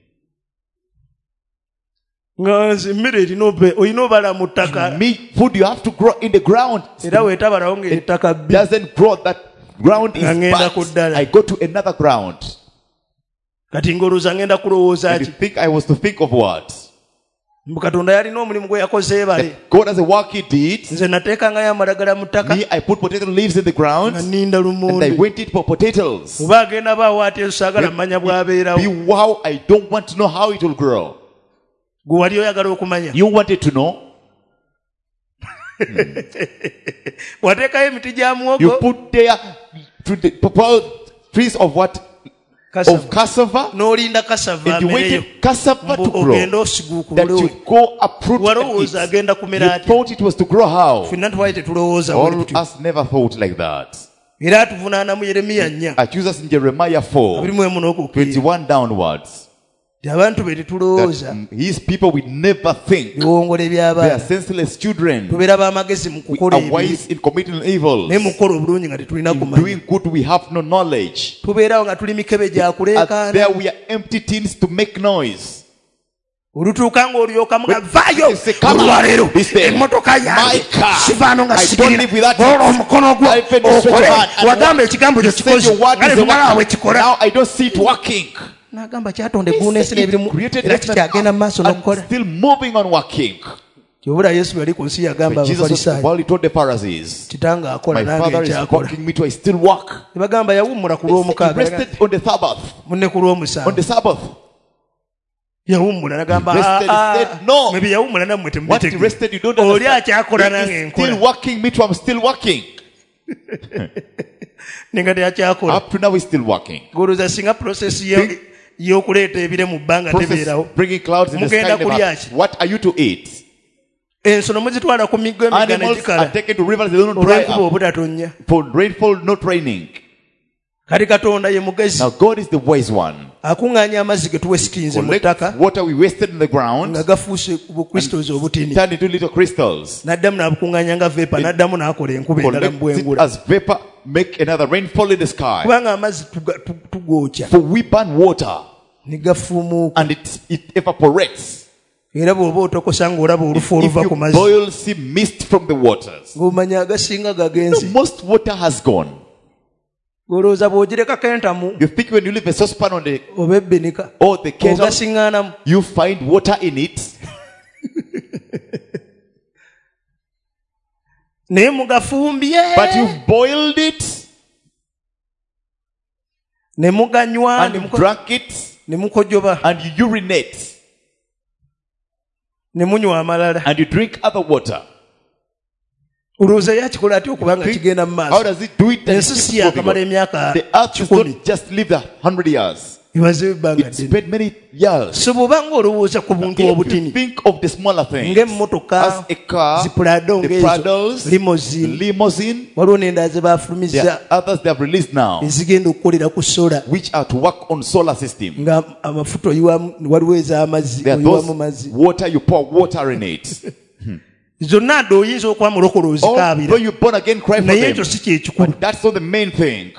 nga nze emmere olina obala mu ttaka Me, food you have to grow in the ground. era weetabalawo ng'ettaka bbi Doesn't grow, that ground is Ngenda ku bad. ddala. I go to another ground. kati ng'olowooza ngenda kulowooza And you ki think I was to think of what? Katonda yalina omulimu gwe yakoze ebale That God has a work he did. nze nateekangayo amalagala mu ttaka Me, I put potato leaves in the nga ground. nninda And I lumonde went in for potatoes. oba agenda baawo ate esaagala mmanya bw'abeerawo Be wow, I don't want to know how it will grow. gwe wali oyagala okumanya You wanted to know? wateekayo emiti gya You muwogo put there to the trees of what? Of cassava. n'olinda kasava And you amereyo waited cassava to ogenda grow. That osiguukulewe you go uproot and walowooza eat. agenda kumera You atya thought it was to grow how? ffenna twali tetulowooza All buli tutyo. us never thought like that. era atuvunaana mu Yeremiya 4 Accuse us in Jeremiah 4, 21 n'okukira 21 downwards. nti abantu be tetulowooza That his people will never think. biwongole They are by'abaana senseless children. tubeera b'amagezi mu We kukola are ebibi wise in committing evils. naye mu kukola obulungi nga tetulina In kumanya doing good, we have no knowledge. tubeerawo nga tuli mikebe gya And kuleekaana there we are empty tins to make noise. olutuuka ng'olyokamu nga vaayo They say, "Come on." olwaleero He said, emmotoka yange "My car. sivaano nga I don't sigirina live without it. olwo omukono gwo I fed the okole man and wagamba ekigambo kyo You said kikoze your word nga is a tetumala we work. kikola Now I don't see it working. n'agamba kyatonda eggulu n'ensi n'ebirimu Created era heaven kikyagenda mu maaso and n'okukola still moving on working. kyobula yesu bwe yali ku nsi yagamba When Jesus was abafalisaayo while he told the Pharisees, kitange akola my nange father is ekyakola working me too, I still work. ne bagamba yawummula ku He lw'omukaaga rested on the Sabbath. munne ku On lw'omusanvu the Sabbath. yawummula nagamba He rested, he said, no. mwe bye yawummula nammwe What he temubitegere rested, you don't oli understand. akyakola nange He is still nkola working me too, I'm still working. nenga teakyakola Up to now, he's still working. golooza singa prosesi y'okuleeta ebire mu bbanga Process tebeerawo bringing clouds in the sky. Mugenda never kulya happens. ki? What are you to eat? ensolo muzitwala ku miggo emigga Animals negikala are taken to rivers, they don't dry olw'enkuba up. obutatonnya For rainfall, not raining. kati katonda ye mugezi Now God is the wise one. akuŋŋaanya amazzi ge tuwesitinze mu Collect ttaka water we wasted in the ground, nga gafuuse bukristoozi obutini turn into little crystals. n'addamu n'abukuŋŋaanya nga vepa n'addamu n'akola enkuba endala mu Collect it bwengula as vapor, make another rainfall in the sky. kubanga amazzi tugookya For we burn water ne gafuumuuka and it evaporates. era bw'oba otokosa ng'olaba olufu If oluva you ku mazzi boil, see mist from the waters. ng'omanya agasinga gagenze Most water has gone. olowooza bw'ogirekako entamu You think when you leave a saucepan on the oba ebbenika or the kettle, ogasiŋŋaanamu you find water in it. naye mugafumbye But you've boiled it ne muganywa and you've drunk it ne mukojoba and you urinate. ne munywa amalala and you drink other water. olowooza yakikola atya okubanga Think, kigenda mu how maaso does it do it? That it ensi keeps si moving yakamala on. emyaka The earth does 10 not just live 100 years. imazeyo ebbanga It ddene spent many years. so bw'obanga olowooza ku buntu If you obutini think of the smaller things, ng'emmotoka as a car, ziprado the ng'ezo Prados, limousine limousine, waliwo n'endala ze there baafulumiza are others they have released now, ezigenda okukolera ku sola which are to work on solar system. nga amafuta oyiwamu waliwo ez'amazzi There are oyiwamu those mazzi water, you pour water in it. zonna ade oyinza okuba mulokole Although ozikaabira you born again, cry for naye them. ekyo si kyekikulu But that's not the main thing.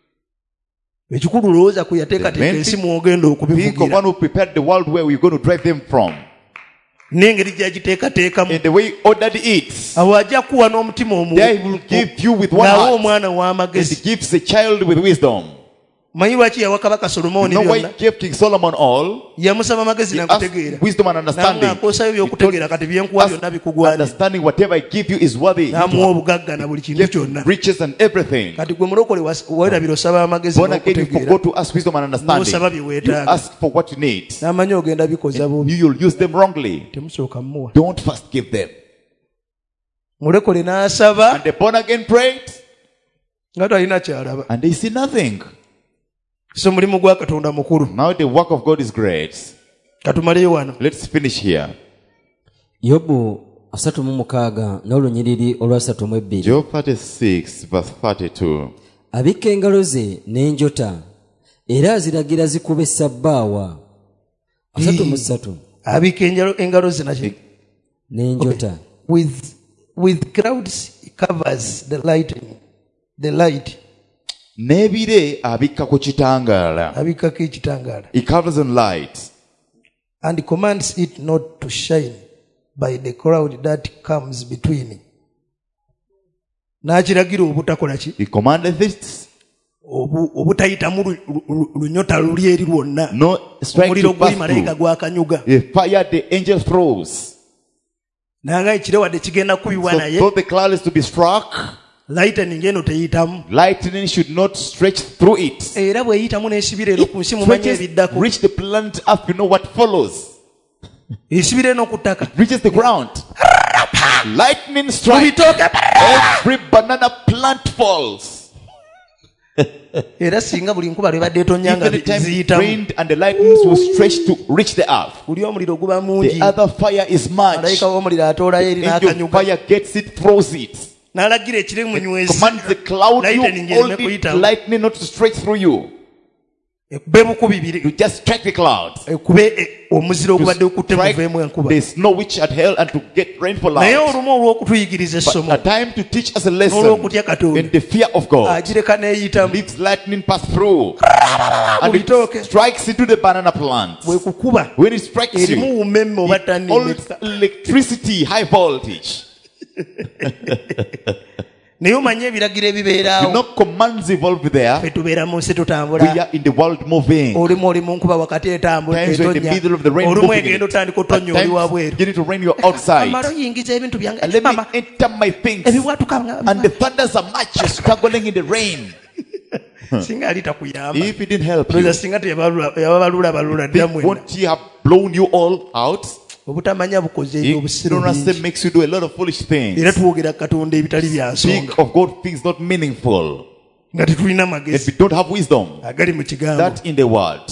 ekikulu lowooza ku yateekateeka The main ensi thing- mwogenda Think of okubivugira one who prepared the world where we're going to drive them from. n'engeri gyagiteekateekamu And the way he ordered it, awo ajja kuwa n'omutima there he will give you with one ng'awa heart. omwana And w'amagezi he gives the child with wisdom. manyi lwaki yawa kabaka You solomooni know why he byonna gave King Solomon all? yamusaba amagezi He nakutegeera asked wisdom and understanding. namwakosayo He byokutegeera told kati byenkuwa us byonna bikugwanira understanding whatever I give you is worthy. n'amuwa obugagga na buli kintu Give kyonna riches and everything. kati gwe mulokole werabira osaba amagezi Born again, you n'okutegeera forgot to ask wisdom and n'osaba understanding. bye You weetaaga ask for what you need. n'amanyi ogenda bikoza bubi You'll use them wrongly. temusooka mmuwa Don't first give them. mulekole n'asaba And the born again prayed, nga talina kyalaba and they see nothing. so mulimu gwa katonda mukulu Now the work of God is great. katumaleyo wano Let's finish here. yobu 36 n'olunyiriri olwa 32 Job 36, verse 32. abikka engalo ze n'enjota era aziragira zikubaessabbaawa 33 abika engalo ze nakyo n'enjota with clouds he covers the light N'ebire abikka ku kitangaala. abikkako ekitangaala He covers in light. and commands it not to shine by the cloud that comes between n'akiragira obutakola ki He commanded it. obutayitamu lunyota luli eri lwonna No strike omuliro to pass guli malayika through. gwakanyuga The fire the angel throws. nanga ekire wadde kigenda kubibwa So naye though the cloud is to be struck, lightning eno teyitamu lightning should not stretch through it. era bweyitamu n'esibira eno ku nsi It mumanye stretches, ebiddako reach the planet earth, you know what follows. esibira eno ku ttaka Reaches the ground. Lightning mu strikes. bitooke Every banana plant falls. era singa buli nkuba lwebadde etonyanga Even the time it ziyitamu rained and the lightnings will stretch to reach the earth. buli omuliro guba mungi The other fire is much. malayika w'omuliro atoolayo eri Angel n'akanyuga fire gets it, throws it. n'alagira ekire mu nywezi Commands the cloud, lightning you hold ereme it, kuyitamu lightning not to stretch through you. ekube buku bibiri You just strike the cloud. ekube omuziro ogubadde To okutte strike muveemu enkuba the snow which had held and to get rainful naye out. olumu olw'okutuyigiriza But essomo a time to teach us a lesson n'olw'okutya katonda in the fear of God. agireka n'eyitamu Leaves lightning pass through and it Ubitoke. strikes into the banana plant. bwe kukuba When it strikes erimu you, umeme oba it holds tannimeka electricity, high voltage. naye omanye ebiragiro You ebibeeraawo know commands involved there. fe tubeera mu nsi We tutambula are in the world moving. olumu oli mu nkuba wakati etambula Times you're in the middle of the rain olumu moving. egenda otandika At otonya oli times wabweru beginning to rain, you're outside. amala oyingiza ebintu byange And let me mama enter my things. ebibwatuka And the thunders are much. You're struggling in the rain. singa ali takuyamba If it didn't help you, loza singa teyababalula balula dda mwena won't he have blown you all out? obutamanya bukoze ebyo obusiro Ignorance bingi makes you do a lot of foolish era things. tuwogera katonda ebitali bya nsonga Speak of God things not meaningful. nga tetulina If magezi we don't have wisdom, agali mu kigambo that in the word.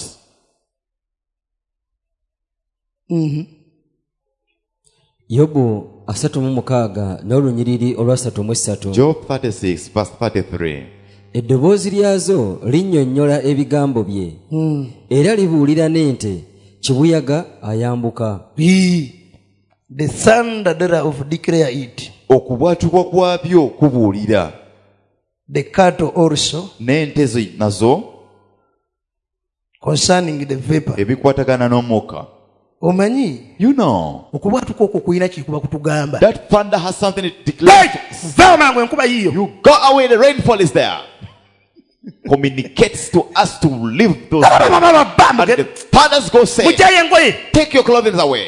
yobu 36 n'olunyiriri olwa 33 Job 36, verse 33. eddoboozi lyazo linnyonnyola ebigambo bye era libuulira n'ente kibuyaga ayambuka the thunder thereof declare it Okubwatuka kwabyo kubuulira. the cattle also N'ente nazo concerning the vapor ebikwatagana n'omukka. omanyi You know, okubwatuka okwo kulina kikuba kutugamba that thunder has something it declares. vaa mangu enkuba yiyo You go away, the rainfall is there. Communicates to us to leave those. And the fathers go say, mugyayo engoye take your clothing away.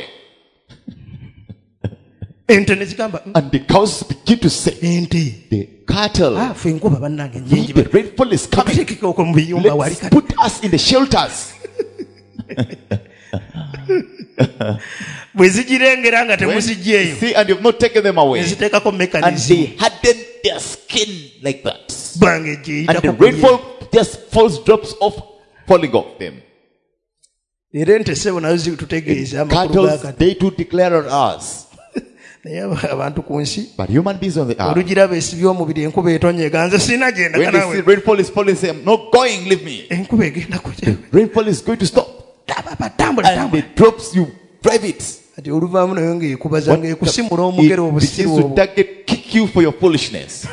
ente ne zigamba And the cows begin to say, ente the cattle, fe enkuba bannange nyingi the rainfall is coming. tutekekeko mu biyumba wali Let's kati put us in the shelters. bwe zigirengera nga temuziggyeyo See, and you've not taken them away. eziteekako And mechanism they harden their skin like that. bwange And the gyeyitako rainfall just falls drops off, falling off them. era ente sebo nazo zitutegeeza amakulu Cattle, gakati they too declare on us. naye abantu ku nsi But human beings on the earth, olugiraba esibye omubiri enkuba etonyega nze sina genda when they see kanawe rainfall is falling, say, I'm not going, leave me. enkuba egenda kuja Rainfall is going to stop. tambula And the drops, you drive it. ati oluvaamu nayo ng'ekubaza What ng'ekusimula It omugero obusiru begins to obwo target, kick you for your foolishness.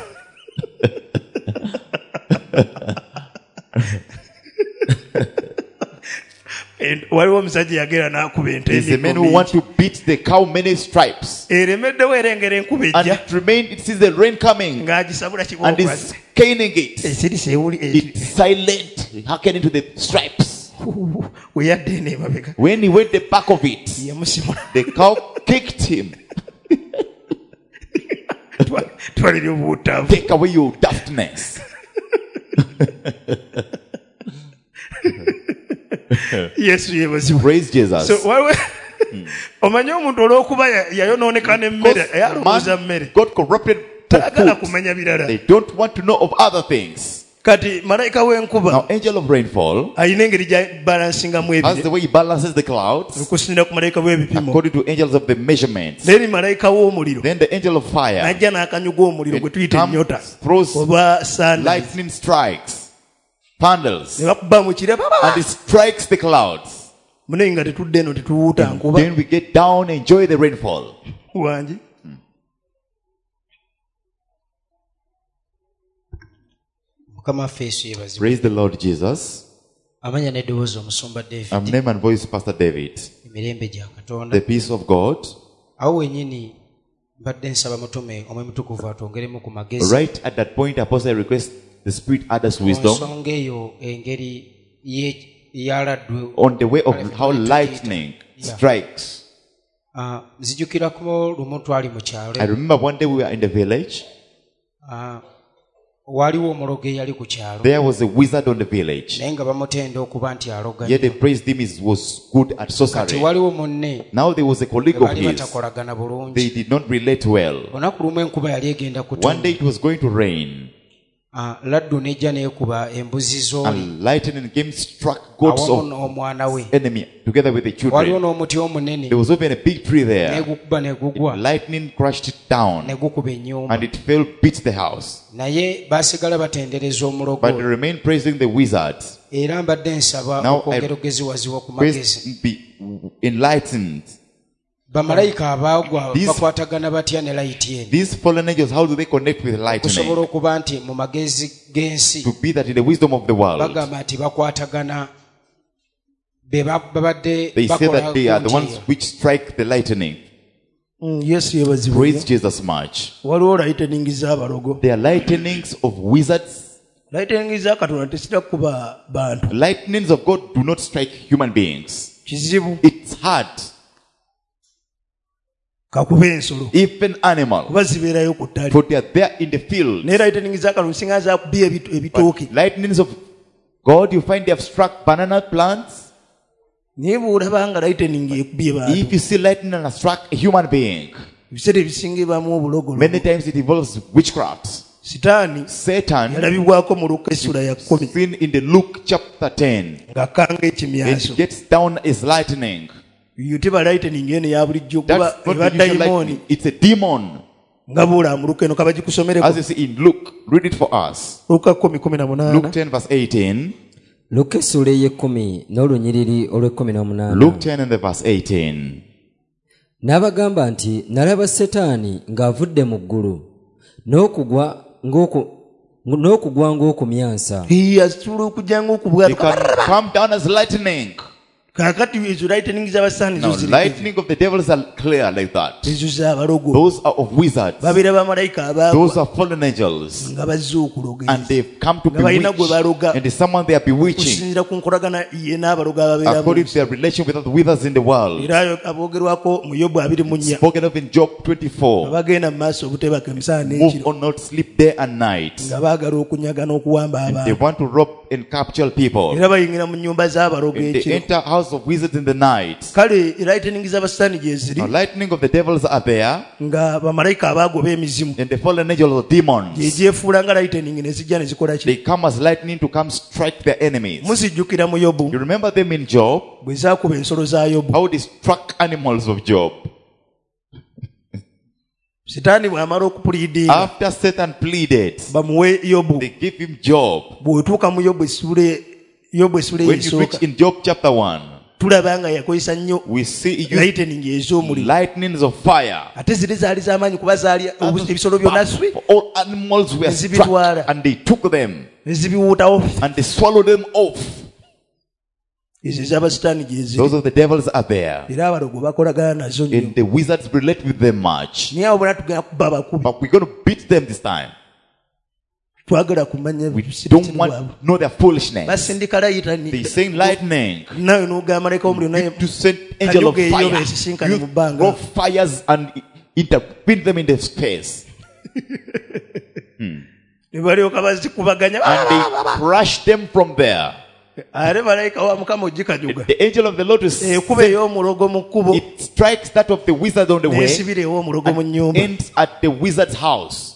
waliwo omusajja yagera n'akuba ente There's a man emiggo who want mingi. to beat the cow many stripes. eremeddewo erengera enkuba And ejja it remained, it sees the rain coming ng'agisabula and kibokwazi is caning it. esirisa ewuli It's silent, hearkening to the stripes. we yadde eno emabega When he went the back of it, yamusimula the cow kicked him. twalira obuwuttaavu Take away your daftness. yesu yeebazibwa Praise Jesus. so waliwo omanye omuntu olw'okuba yayonooneka n'emmere eyalowooza Man mmere got corrupted for taagala food. kumanya birala They don't want to know of other things. kati malayika w'enkuba Now, angel of rainfall alina engeri gy'abalansingamu has the ebire way he balances the clouds okusinira ku malayika w'ebipimo according to angels of the measurements. then malayika w'omuliro Then the angel of fire najja n'akanyuga omuliro gwe tuyita comes, ennyota throws oba sanda lightning strikes, thunders, ne bakuba mu kire and it strikes the clouds. munaye nga tetudde eno tetuwuuta nkuba Then we get down, enjoy the rainfall. wangi mukama waffe yesu yeebazibwe Praise the Lord Jesus. amanya n'eddoboozi omusumba david I'm name and voice Pastor David. emirembe gya katonda The peace of God. awo wenyini mbadde nsaba mutume omwe mutukuvu atwongeremu ku magezi Right at that point, Apostle, I request the Spirit add us wisdom nsonga eyo engeri yaladwe on the way of how lightning strikes. nzijukirako lumu twali mu kyalo I remember one day we were in the village. waaliwo omulogo eyali ku kyalo There was a wizard on the village. naye nga bamutenda okuba nti aloga Yet they praised him, he was good at kati sorcery. waliwo munne Now there was a colleague of baali his. batakolagana They bulungi did not relate well. olunaku lumu enkuba yali egenda One day kutonda it was going to rain, laddu n'ejja neekuba embuzi z'oli and lightning came, struck goats awamu of n'omwana we enemy together with the waliwo children. n'omuti omunene There was even a big tree there. negukuba negugwa Lightning crashed it down, negukuba ennyumba and it fell, beat the house. naye baasigala batendereza omulogo But they remained praising the wizard. era mbadde nsaba Now okwongera ogeziwaziwa ku magezi Praise be enlightened. bamalayika abaagwa These- bakwatagana batya ne layiti eno These fallen angels, how do they connect with kusobola lightning? okuba nti mu magezi g'ensi To be that in the wisdom of the world, bagamba nti bakwatagana be babadde they say bakola that they are the gunti ones eyo. which strike the lightning. yesu yeebazibwe Praise Jesus much. waliwo lightning z'abalogo They are lightnings of wizards. lightning za katonda tesira kuba bantu Lightnings of God do not strike human beings. kizibu It's hard. kakuba ensolo Even animal. kuba zibeerayo ku ttale For they are there in the field. naye lightning za katonda singa zakubye ebitooke But lightnings of God, you find they have struck banana plants. naye bw'olaba nga lightning ekubye bantu If you see lightning and struck a human being, ebiseera ebisinga ebamu obulogolo many times it involves witchcraft. sitaani Satan, yalabibwako mu luka essula ya 10 seen in the Luke chapter 10, ng'akanga ekimyaso it gets down as lightning. yo teba lightning eno ya bulijjo kuba That's not eba the usual dayimooni lightning. It's a demon. nga bw'olaba mu luka eno kaba As gikusomereko you see in Luke, read it for us. luka Luke 10:18 10 verse 18. luka essula ey'ekkumi n'olunyiriri olw'ekkumi n'omunaana Luke 10 and the verse 18. n'abagamba nti nalaba setaani ng'avudde mu ggulu n'okugwa ng'okumyansa asobola okujja He ng'okubwatuka can come down as lightning. kaakati ezo lightning z'abasaani Now, zo ziri lightning of the devils are clear like that. ezo z'abalogo Those are of wizards. babeera bamalayika Those abaagwa are fallen angels. nga bazze okuloga And they've come to Nga balina gwe bewitch. baloga. And there's someone they are bewitching okusinziira ku nkolagana ye n'abalogo ababeera according to their relation with other wizards in the world. era aboogerwako mu yobu 24 Spoken of in Job 24. abagenda mu maaso obutebaka emisana Move n'ekiro on, not sleep day and night. nga baagala okunyaga n'okuwamba They abantu want to rob and capture people. era bayingira mu nnyumba z'abalogo And they ekiro. enter house of wizards in the night. Kale lightning z'abasitaani gye ziri Now lightning of the devils are there, nga bamalayika abaagoba emizimu and the fallen angels of gye demons. gyefuula nga lightning ne zijja ne zikola ki. They come as lightning to come strike their enemies. Muzijjukira mu Yobu You remember them in Job? bwe zaakuba ensolo za Yobu. How they struck animals of Job. Sitaani bw'amala okupuliidinga After Satan pleaded, bamuwe Yobu. they give him Job. Bw'otuuka mu Yobu essula When you reach ey'esooka in Job chapter 1, tulaba nga yakozesa nnyo we see he used lightning ez'omuliro. lightnings of fire. Ate ziri zaali z'amaanyi kuba zaali ebisolo byonna swi All animals were Ezibitwala. struck and they took them ne zibiwuutawo. and they swallowed them off. Ezo ez'abasitaani gye ziri. Those of the devils are there. Era abalogo bakolagana nazo nnyo. And the wizards relate with them much. Naye abo bonna tugenda kuba abakubi. But we're going to beat them this time. Twagala kumanya We busirikiri don't want bwabwe. to know their foolishness. Basindika lightning. They sing lightning. Nawe n'ogamba malayika w'omuliro naye To send angel of Kanyuga eyo fire. beesisinkane mu You bbanga. throw fires and interpret them in the space. ne balyoka bazikubaganya. And they crush them from there. Ate malayika wa Mukama ogikajuga. The angel of the Lord is Ekuba ey'omulogo mu kkubo it strikes that of the wizard on the way n'esibira ew'omulogo mu and nnyumba. ends at the wizard's house.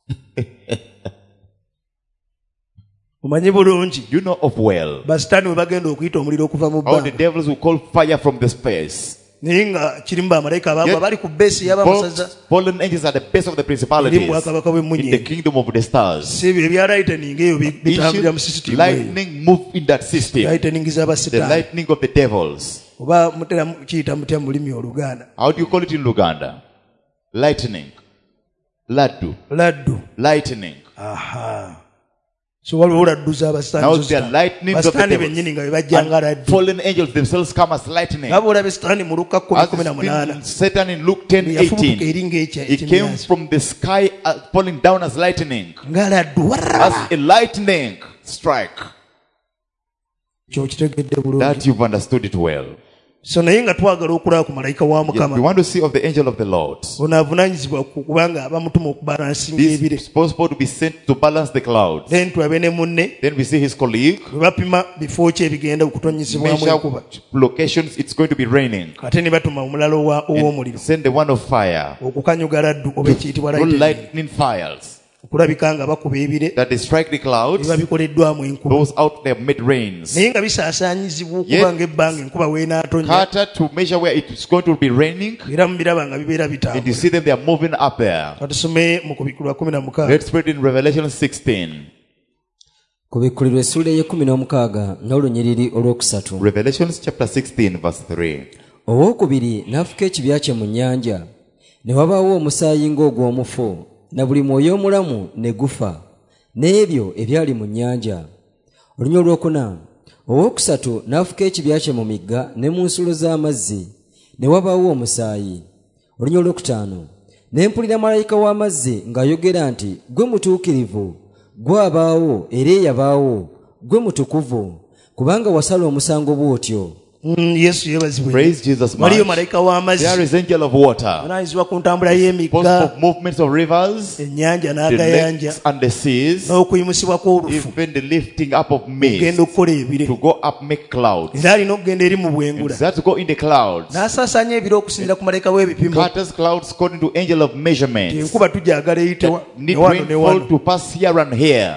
Omanyi bulungi You know of well basitaani we bagenda okuyita omuliro okuva mu how the bbanga. devils will call fire from the space. Naye nga kirimu bamalayika abaagwa Yet bali ku bbeesi y'abamusaza both fallen angels are the base of the eri principalities mu bwakabaka in the bw'emmunyeenye. kingdom of the stars. Si ebyo ebya lightning eyo bitambulira mu sisitimu eyo. Lightning move in that system. Lightning The z'abasitaani. lightning of the devils. Oba mutera kiyita mutya mu lulimi Oluganda. How do you call it in Luganda? Lightning. Laddu. Laddu. Lightning. Aha. So waliwo laddu z'abasitaani Now zo they are zita- lightnings of the basitaani devils. bennyini nga bwe bajja nga And laddu. fallen angels themselves come as lightning. Nga bw'olaba esitaani mu Luka As 10:18 in Satan in Luke 10, yafubutuka 18. eri ng'ekya He came ekimyanso. from the sky falling down as lightning. Nga laddu. As a lightning strike. Kyo kitegedde bulungi. That you've understood it well. So naye nga twagala okulaba ku malayika wa Yes, we Mukama. want to see of the angel of the Lord. Ono avunaanyizibwa kubanga abamutuma okubalansinga This ebire. is supposed to be sent to balance the clouds. Then tulabe ne munne Then we see his colleague. bwe bapima bifo ki ebigenda okutonnyesebwamu Measure enkuba. locations it's going to be raining. Ate ne batuma omulala ow'omuliro Send the one of fire. okukanyuga laddu oba ekiyitibwa Through lightning. lightning fires Okulabika nga bakuba ebire that they strike the clouds. biba bikoleddwamu enkuba. Those out there mid rains. Naye nga bisaasaanyizibwa okuba Yet- ng'ebbanga enkuba weenaatonya Carter to measure where it's going to be raining. era mu biraba nga bibeera And you bitambula. see them, they are moving up there. Katusome mu Kubikkulwa 16. Let's read in Revelation 16. ku bikkulirwa essuula ey'e16 n'olunyiriri olwokusatu. Revelation chapter 16 verse 3. Owookubiri n'afuka ekibya kye mu nnyanja, ne wabaawo omusaayi ng'ogw'omufu, na buli mwoyo omulamu ne gufa, n'ebyo ebyali mu nnyanja. Olunya olwokuna, owookusatu n'afuka ekibya kye mu migga ne mu nsulo z'amazzi, ne wabaawo omusaayi. Olunya olwokutaano, ne mpulira malayika w'amazzi ng'ayogera nti, gwe mutuukirivu, gwabaawo era eyabaawo, gwe mutukuvu, kubanga wasala omusango bw'otyo. Yesu yeebazibwe. Praise Jesus Waliyo much. malayika w'amazzi There is angel of water. avunaanyizibwa ku ntambula y'emigga, Responsible for movements of rivers, ennyanja the n'agayanja, lakes and the seas, n'okuyimusibwa kw'olufu even the lifting up of genda mist okukola ebire. to go up make clouds. Era alina okugenda eri mu bwengula That's to go in the clouds. n'asaasaanya ebire okusinziira ku malayika w'ebipimo. Carter's clouds according to angel of measurements. Enkuba tujagala eyite That need ne wano ne rainfall wano. to pass here and here.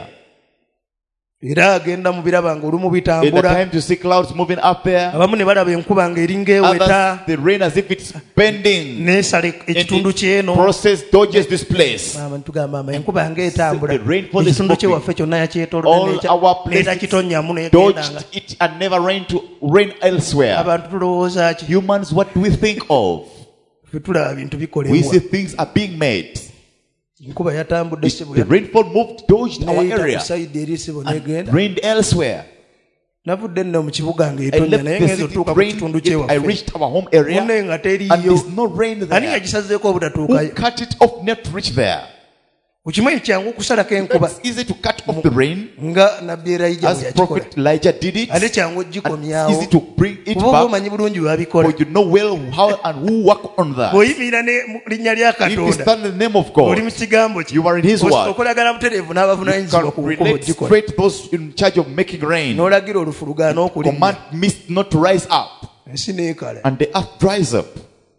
Era agenda mu biraba ng'olumu In the bitambula. time to see clouds moving up there, Abamu ne balaba enkuba ng'eringa eweta others the rain as if it's bending. n'esala ekitundu And ky'eno. it process dodges this place. Maama ntugamba maama enkuba ng'etambula. The rainfall is Ekitundu moving. kyewaffe kyonna All yakyetoolodde our places n'etakitonyamu n'egendanga. dodged it and never rain elsewhere. Abantu tulowooza ki? Humans, what do we think of? Ffe tulaba bintu We bikolebwa. see things are being made. Enkuba yatambudde ssebo The rainfall moved, dodged our n'eyita ku area sayidi eri ssebo and n'egenda. rained elsewhere. Navudde nno mu kibuga I ng'etonya left naye the ngenza city otuuka ku rain, kitundu yet I kyewaffe. reached our home area Munne nga and teriiyo. there's no rain Ani there. yagisazeeko Who obutatuukayo? cut it off not to reach there? Kukimanyi kyangu okusalako enkuba It's easy to cut off the rain, nga nabbi Elijah bwe as yakikola. Prophet Elijah did it. Ate kyangu And it's ogikomyawo. easy to bring it Kuba back. omanyi bulungi babikola. For you know well how and who work on that. Bw'oyimirira ne mu linnya lya If you Katonda stand in the name of oli mu God, kigambo kye, you are in His word. okolagana butereevu You n'abavunaanyizibwa can ku kuba relate ogikola. straight those in charge of making rain. N'olagira olufulugaana okulinnya. Command mist not to rise up, Ensi n'ekala. and the earth dries up.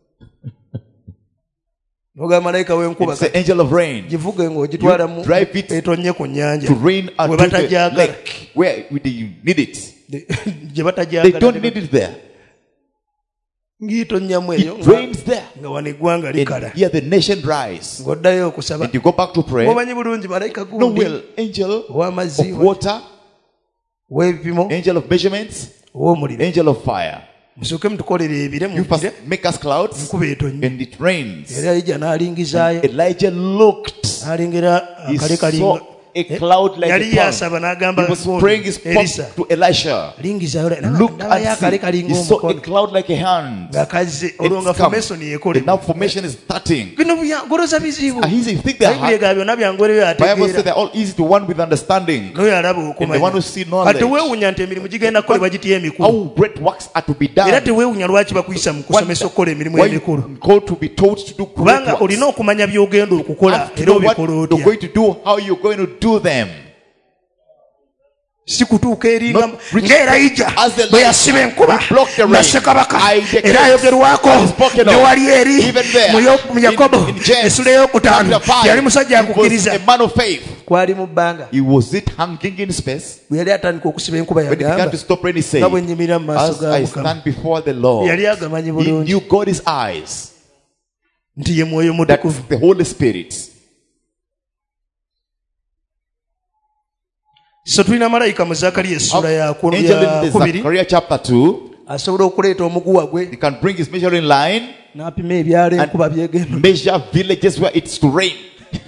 N'ogamba malayika w'enkuba It's the angel of rain givuge ng'ogitwala mu You drive it etonye ku nnyanja to rain at we the batagyagala. lake. Where do you need it? gye They batagyagala don't need it there. ng'itonnyamu eyo It rains there. nga wano eggwanga likala And here the nation dries. ng'oddayo okusaba. And you go back to pray. Omanyi bulungi malayika No, gundi well, angel ow'amazzi of water, w'ebipimo angel of measurements, ow'omuliro. angel of fire. Musooke mutukolere ebire You mubire first make us clouds, enkuba etonnya. and it rains. Era Elijah n'alingizaayo Elijah looked. n'alengera He akale saw kalinga. a cloud like Yali a palm. yasaba n'agamba He was praying his Elisa, palm to Elisha. lingizaayo Look ndabayo akale and see. kalinga He saw a omukono cloud like a hand. ng'akazze olwo nga It's come. formation And yekolebwa. now formation is starting. Bino goloza bizibu. And he's think they are Bayibuli hard. ega byonna byangoleyo Bible says ategeera. they're all easy to one with understanding. N'oyo alaba And the one who okumanya. see knowledge. Kati teweewuunya nti emirimu gigenda kukolebwa gitya emikulu. How great works are to be Era done. teweewuunya lwaki bakuyisa mu kusomesa okukola emirimu Why you emikulu. called to be taught to do great Kubanga works. olina okumanya by'ogenda You okukola have to era know what obikola you're otya. going to do, how you're going to do them. Si kutuuka eri Not reach ng'Elijah as the bwe light. yasiba enkuba He blocked the rain. na Ssekabaka I declare era ayogerwako and spoken of. ne wali eri Even there, mu Yakobo in James, essula ey'okutaano chapter 5, yali musajja he was akukkiriza. a man of faith. Kwali mu bbanga He was it hanging in space. bwe yali atandika okusiba enkuba When he began yagamba to stop rain, he said, nga bwe nyimirira mu maaso as ga I Mukama. stand before the Lord, Yali agamanyi he bulungi knew God's eyes. nti ye mwoyo That's mutukuvu. the Holy Spirit. So tulina malayika mu Zakariya essula ya Angel in the kubiri Zechariah chapter 2, asobola okuleeta omuguwa gwe he can bring his measuring line n'apima ebyalo enkuba byegenda. measure villages where it's to rain.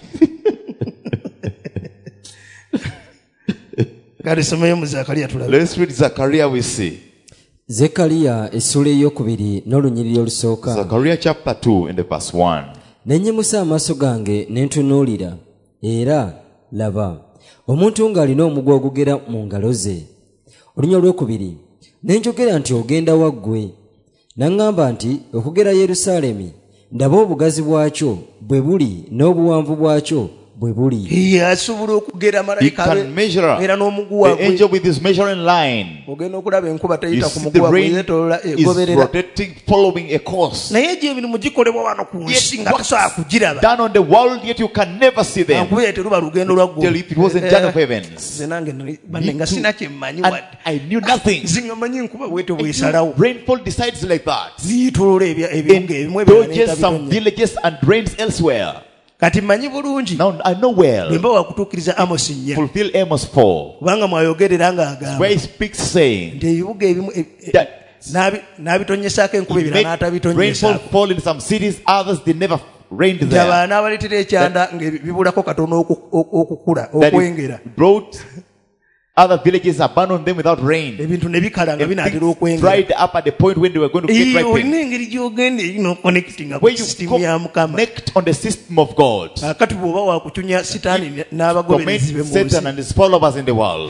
Kale someyo mu Zakariya tulabe. Let's read Zechariah, we see. Zekkaliya essula ey'okubiri n'olunyiriri olusooka. Zechariah chapter 2 and the verse 1. Ne nnyimusa amaaso gange ne ntunuulira, era laba, omuntu ng'alina omugwa ogugera mu ngalo ze. Olunya olwokubiri, ne njogera nti ogenda waggwe. N'aŋŋamba nti okugera Yerusaalemi, ndaba obugazi bwakyo bwe buli n'obuwanvu bwakyo bwe buli. Asobola okugera He malayika can measure era n'omuguwa the gwe. angel with his measuring line. Ogenda okulaba enkuba You teyita ku see the muguwa gwe rain yeetolola is egoberera. rotating, following a course. Naye gye emirimu gikolebwa wano ku nsi nga tosobola kugiraba. Done on the world, yet you can never see them. Ankubira teruba lugendo lwa Till if it wasn't done of ggulu. heavens. Nze nange banne nga sina kye mmanyi And wadde. I knew nothing. Nze nga mmanyi enkuba bwetyo bw'esalawo. Rainfall decides like that. Ziyitolola ebiwunga ebimu It ebirala dodges some n'ebitonnya. villages and rains elsewhere. Kati mmanyi bulungi Now I know bwe well. mba wakutuukiriza Amosi 4 Fulfill Amos 4, kubanga mwayogerera ng'agamba where he speaks saying nti ebibuga ebimu that n'abitonyesaako enkuba he ebirala made rainfall n'atabitonyesaako. fall in some cities, others they never rained Nti there. abaana abaleetera ekyanda ng'ebibulako katono okukula That okwengera. it brought other villages, abandoned them without rain. Ebintu ne bikala nga And binaatera things okwengera. dried up at the point when they were going to get ripened. Olina engeri gy'ogenda erina okonnekitinga ku Where you sisitimu ya Mukama. connect on the system of God. Akati bw'oba wakucunya sitaani n'abagoberezi be Torment mu nsi. Satan and his followers in the world.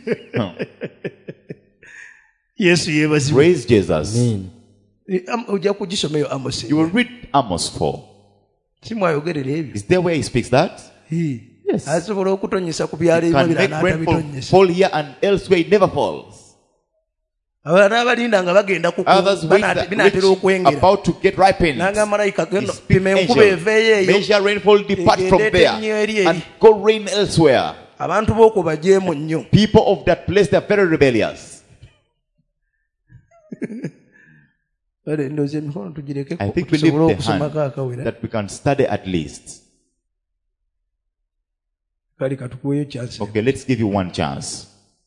Yesu yeebazibwe. Praise Jesus. Amen. Ojja kugisomeyo Amosi. You will read Amos 4. Si mwayogerera ebyo. Is there where he speaks that? Yes. Asobola okutonyesa ku byalo He ebimu can ebirala make rainfall n'atabitonyesa. fall here and elsewhere it never falls. Abalala abalinda nga bagenda Others wait binaatera okwengera. about to get ripened. N'agamba malayika He genda speaks pima enkuba angel. eveeyo eyo. Measure rainfall, depart from Egende there ennyo eri eri. and go rain elsewhere. Abantu b'okwo bajeemu nnyo. People of that place, they are very rebellious. Kale ndowooza emikono tugirekeko I think we tusobole leave the okusomako hand akawera. that we can study at least. Kale katukuweeyo chance. Okay, let's give you one chance.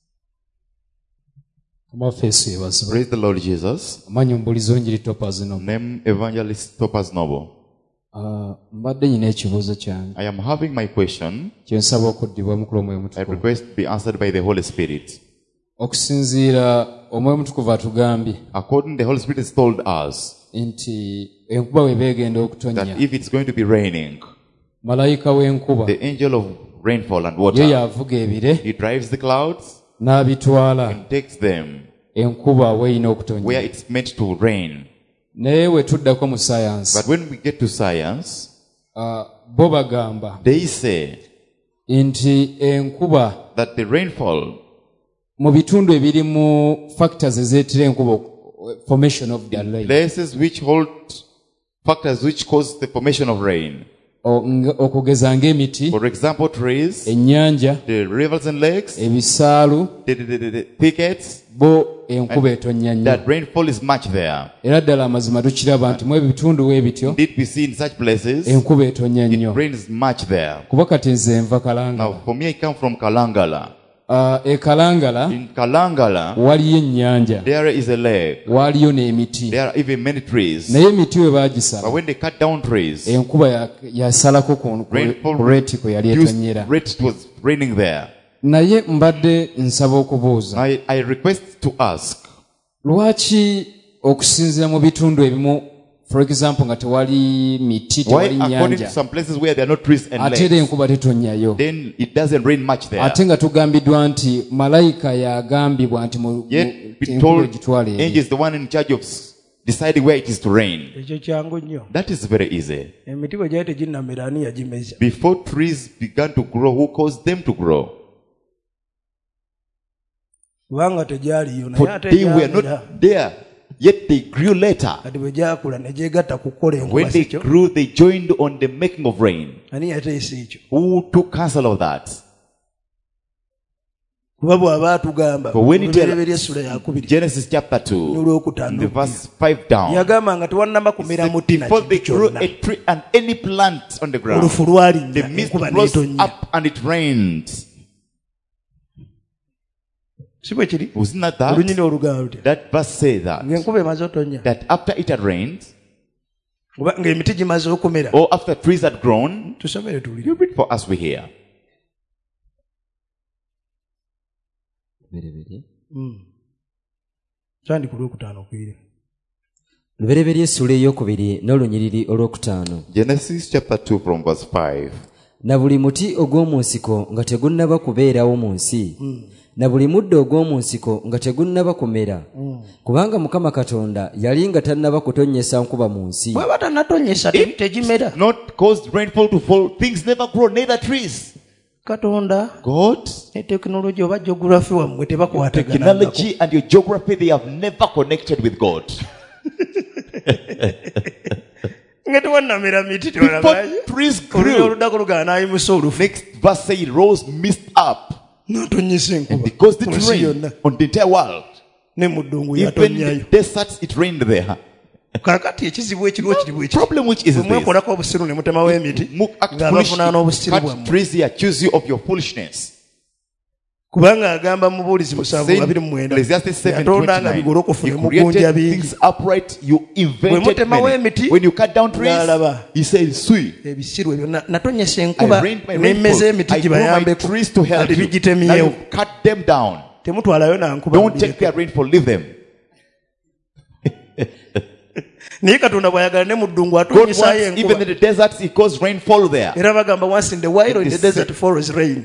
Amafeeso yebazibwe. Praise the Lord Jesus. Amanyi omubulizi w'enjiri Topaz Noble. Name Evangelist Topaz Noble. Mbadde nyina ekibuuzo kyange. I am having my question. Kye nsaba okuddibwamu ku Omwoyo I Mutukuvu. request to be answered by the Holy Spirit. Okusinziira Omwoyo Mutukuvu atugambye According the Holy Spirit has told us nti enkuba bw'eba egenda that okutonnya if it's going to be raining, malayika w'enkuba the angel of rainfall and ye water, y'avuga ebire he drives the clouds n'abitwala and takes them enkuba weeyina where okutonnya. it's meant to rain. Naye we tuddako mu sayansi But when we get to science, bo bagamba they say nti enkuba that the rainfall mu bitundu ebirimu factors ezeetera enkuba formation of the rain places which hold factors which cause the formation of rain. okugeza ng'emiti, For example, trees, ennyanja, the rivers and lakes, ebisaalu, the thickets, bo enkuba etonnya nnyo. that rainfall is much there. Era ddala amazima tukiraba nti mu ebitundu weebityo Indeed, we see in such places, enkuba etonnya nnyo. it rains much there. Kuba kati nze nva Kalangala. Now, for me, I come from Kalangala. E Kalangala In Kalangala, waliyo ennyanja, there is a lake. waliyo n'emiti. There are even many trees. Naye emiti we But baagisala when they cut down trees, enkuba yasalako ku rainfall rate kwe yali reduced etonnyera. rate was raining there. Naye mbadde nsaba okubuuza, I request to ask, lwaki okusinziira mu bitundu ebimu, for example nga tewali miti, why tewali according to nnyanja, some places where there are no trees and ate era lakes, enkuba tetonnyayo? then it doesn't rain much there? Ate nga tugambiddwa nti malayika yagambibwa nti Yet we enkuba told egitwala angel eri. is the one in charge of deciding where it is to rain. ekyo kyangu nnyo. That is very easy. Emiti bwe gyali teginnamera ani yagimeza? Before trees began to grow, who caused them to grow? Kubanga tegyaliyo naye For ate they were gyamera. not there, yet they grew later. Kati bwe gyakula ne gyegatta ku kukola When enkuba they sikyo? grew, they joined on the making of rain. Ani yateesa ekyo? Who took counsel of that? Kuba bw'aba atugamba For when it Olubereberye Essula yakubiri Genesis chapter 2, n'olwokutaano the verse 5 down. yagamba nga tewannaba kumera muti na Before they kintu grew kyonna, a tree and any plant on the ground, olufu the lwalinnya mist enkuba blows n'etonnya. up and it rained. Si bwe kiri? Wasn't that that? Olunyiri olugamba lutya? That verse says that. ng'enkuba emaze otonnya, That after it had rained, oba ng'emiti gimaze okumera. or after trees had grown, Tusomere tulire. you read for us we hear. Kyandi ku lwokutaano kwire. Lubereberye Essula ey'okubiri n'olunyiriri olwokutaano. Genesis chapter 2 from verse 5. Na buli muti ogw'omu nsiko nga tegunnaba kubeerawo mu nsi, na buli muddo ogw'omu nsiko nga tegunnaba kumera, kubanga Mukama Katonda yali nga tannaba kutonnyesa nkuba mu nsi. Bw'aba tannatonnyesa tegimera. Not caused rainfall to fall, things never grow, neither trees. Katonda God, ne tekinologi oba geography wammwe tebakwatagana. technology and your geography, they have never connected with God. Nga tewannamera miti Before tewalabayo. trees Olulyo grew, oluddaako lugaana n'ayimusa olufu. next verse say it rose mist up. N'atonnyesa And enkuba. because it Ku nsi rained yonna. on the entire world, Ne mu ddungu even yatonnyayo. the deserts, it rained there. Kaakati ekizibu ekiriwo kiri bwe kiti. Problem which is Bwe this. mwekolako obusiru ne mutemawo emiti Act ng'abavunaana obusiru foolishly, bwammwe. cut trees here, accuse you of your foolishness. Kubanga agamba mu Buulizi Saying 7:29 Ecclesiastes yatonda nga 7:29, bigolokofu he ne mugunja created bingi. things upright, you Bwe invented mutemawo many. emiti, When you cut down trees, n'alaba. he says, sweet. Ebisiru ebyo natonnyesa I enkuba rained my n'emmeza rainfall. emiti I grew my gibayambeko trees to help kati you. Now bigitemyewo. you cut them down. Temutwalayo na nkuba Don't take mubireke. their rainfall, leave them. Naye Katonda bw'ayagala ne mu ddungu God wants, atonyesaayo even in enkuba. the deserts, he caused rainfall there. Era bagamba once in the while in the This- desert follows rain.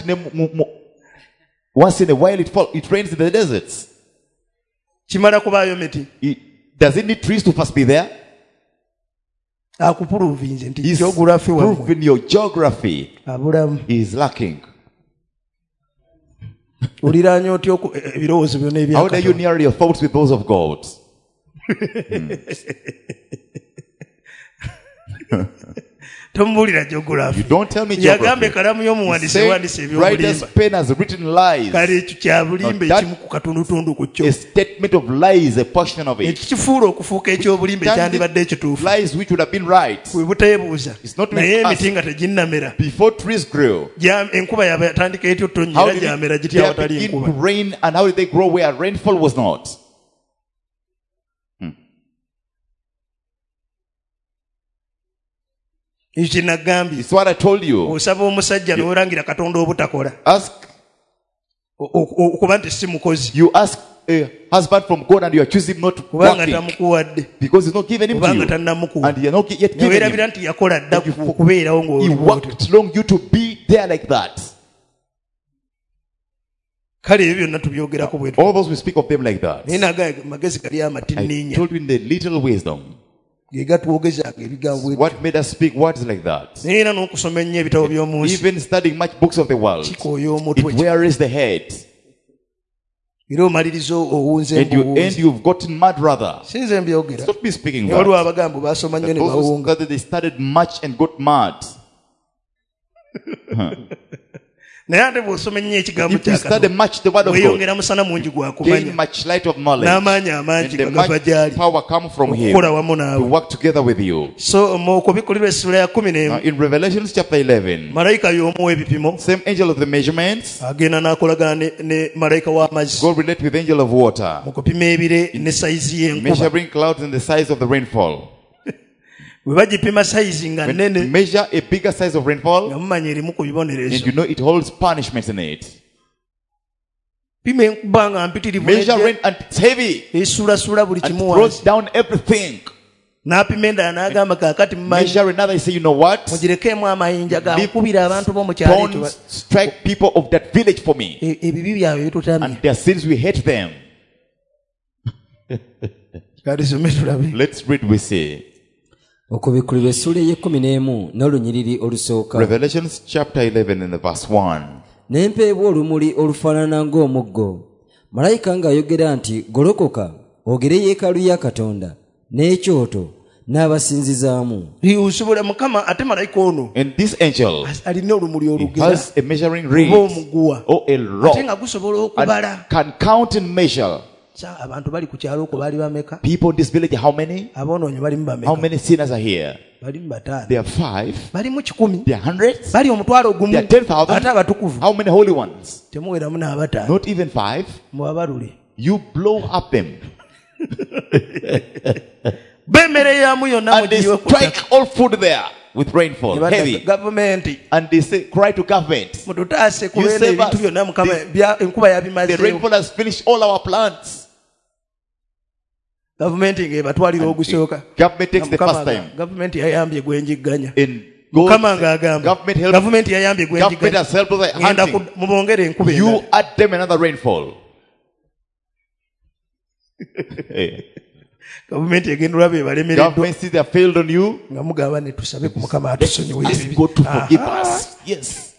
Once in a while it rains in the deserts. Kimala kubaayo miti. Does it need trees to first be there? Akupuruvinze nti He's geography wammwe proving your geography abulamu. is lacking. Oliraanya otya ebirowoozo byonna ebya How do you Katonda? near your thoughts with those of God? Tomubuulira geography. You don't tell me Yagamba geography. ekalamu y'omuwandiisi Say, ewandiisa writer's ebyobulimba. pen has written lies. Kale ekyo kya bulimba Now that- ekimu ku katundutundu ku kyo. A statement of lies, a portion of it. Ekikifuula okufuuka ekyobulimba ekyandibadde ekituufu. Lies which would have been right. Bwe buteebuuza. It's not Naye with us. emiti nga teginnamera. Before trees grew, Enkuba yatandika etyo ttonnya how era did gyamera it gitya they awatali begin to nkuba. rain, and how did they grow where rainfall was not? Ekyo kye nagambye. It's what I told you. Osaba omusajja n'orangira Katonda obutakola. Ask, Okuba nti si mukozi. you ask a husband from God and you accuse him not kubanga working tamukuwadde because he's not given him to kubanga you tannamukuwa and he has not yet given neweerabira him. nti yakola dda okubeerawo He ng'oli worked long you to be there like that. kale ebyo byonna tubyogerako bwe All those we speak of them like that. naye naga magezi gali I amatinniinya told you in the little wisdom. ge gatwogezanga ebigambo What made us speak words like that? naye era n'okusoma ennyo ebitabo by'omu nsi Even studying much books of the world, kikooya omutwe it wearies the head. era omaliriza owunze And you end, you've gotten mad rather. sinze mbyogera Stop me speaking ne waliwo that. abagambo basoma nnyo ne Those who bawunga studied, they studied much and got mad. naye ate bw'osoma ennyo ekigambo If you kya study Katonda much the word of God, weeyongera musana mungi gwa gain kumanya much light of knowledge, n'amaanyi and amangi the gagava much gy'ali power come from okukola Him wamu to naawe work together with you. so mu kubikulirwa essula ya 10 Now, in Revelation chapter 11, malayika y'omu w'ebipimo same angel of the measurements, agenda n'akolagana ne malayika w'amazzi God relate with angel of water, mu kupima ebire ne sayizi y'enkuba measuring clouds and the size of the rainfall. bwe bagipima sayizi nga When nnene you measure a bigger size of nga rainfall, mumanya erimu ku and bibonerezo you know it holds punishments in it. pima enkuba nga mpitirivu Measure n'ejja, rain and it's heavy esuulasula buli and kimu throws wansi down everything. n'apima endala n'agamba kaakati mumanyi Measure another, you say, you know what? mugirekeemu amayinja Leave gankubira abantu b'omu kyalo ekyo Stones strike people of that village for me. ebibi byabwe bitutamye And their sins, we hate them. kati some tulabe Let's read, we say. okubikulirwa essula ey'ekkumin'emu n'olunyiriri olusooka Revelation chapter 11 and the verse 1. ne mpeebwa olumuli olufaanana ng'omuggo malayika ng'ayogera nti golokoka ogere yeekaalu ya katonda n'ekyoto n'abasinzizaamu osobola mukama ate malayika ono And this angel, alina olumuli he olugera has a measuring oba reed omuguwa or a ate rock nga gusobola okubala and can count and measure. Sa abantu bali ku kyalo okwo baali bameka People in this village, how many? aboonoonyi balimu How bameka many sinners are here? balimu bataano There are 5. balimu 10 There are hundreds. bali omutwalo gumu There are 10,000. ate abatukuvu How many holy ones? temuweramu n'abataano Not even 5. mubabalule You blow up them b'emmere yamu yonna and they mugiwe ku strike all food there with rainfall, heavy. gavumenti And they say, cry to government. mututaase You kubeera save ebintu us. byonna mukama enkuba The yabimazeewo rainfall has finished all our plants. gavumenti ng'ebatwalira ogusooka Government takes the first time. gavumenti yayambye gwenjigganya In mukama ng'agamba government help. gavumenti yayambye Government gwenjigganya has helped us ngenda hunting. mubongere enkuba You endala. add them another rainfall. gavumenti egenda olaba ebalemereddwa Government sees they have failed on you. nga mugamba ne tusabe ku mukama atusonyiwe Ask ebibi God to forgive us. Yes.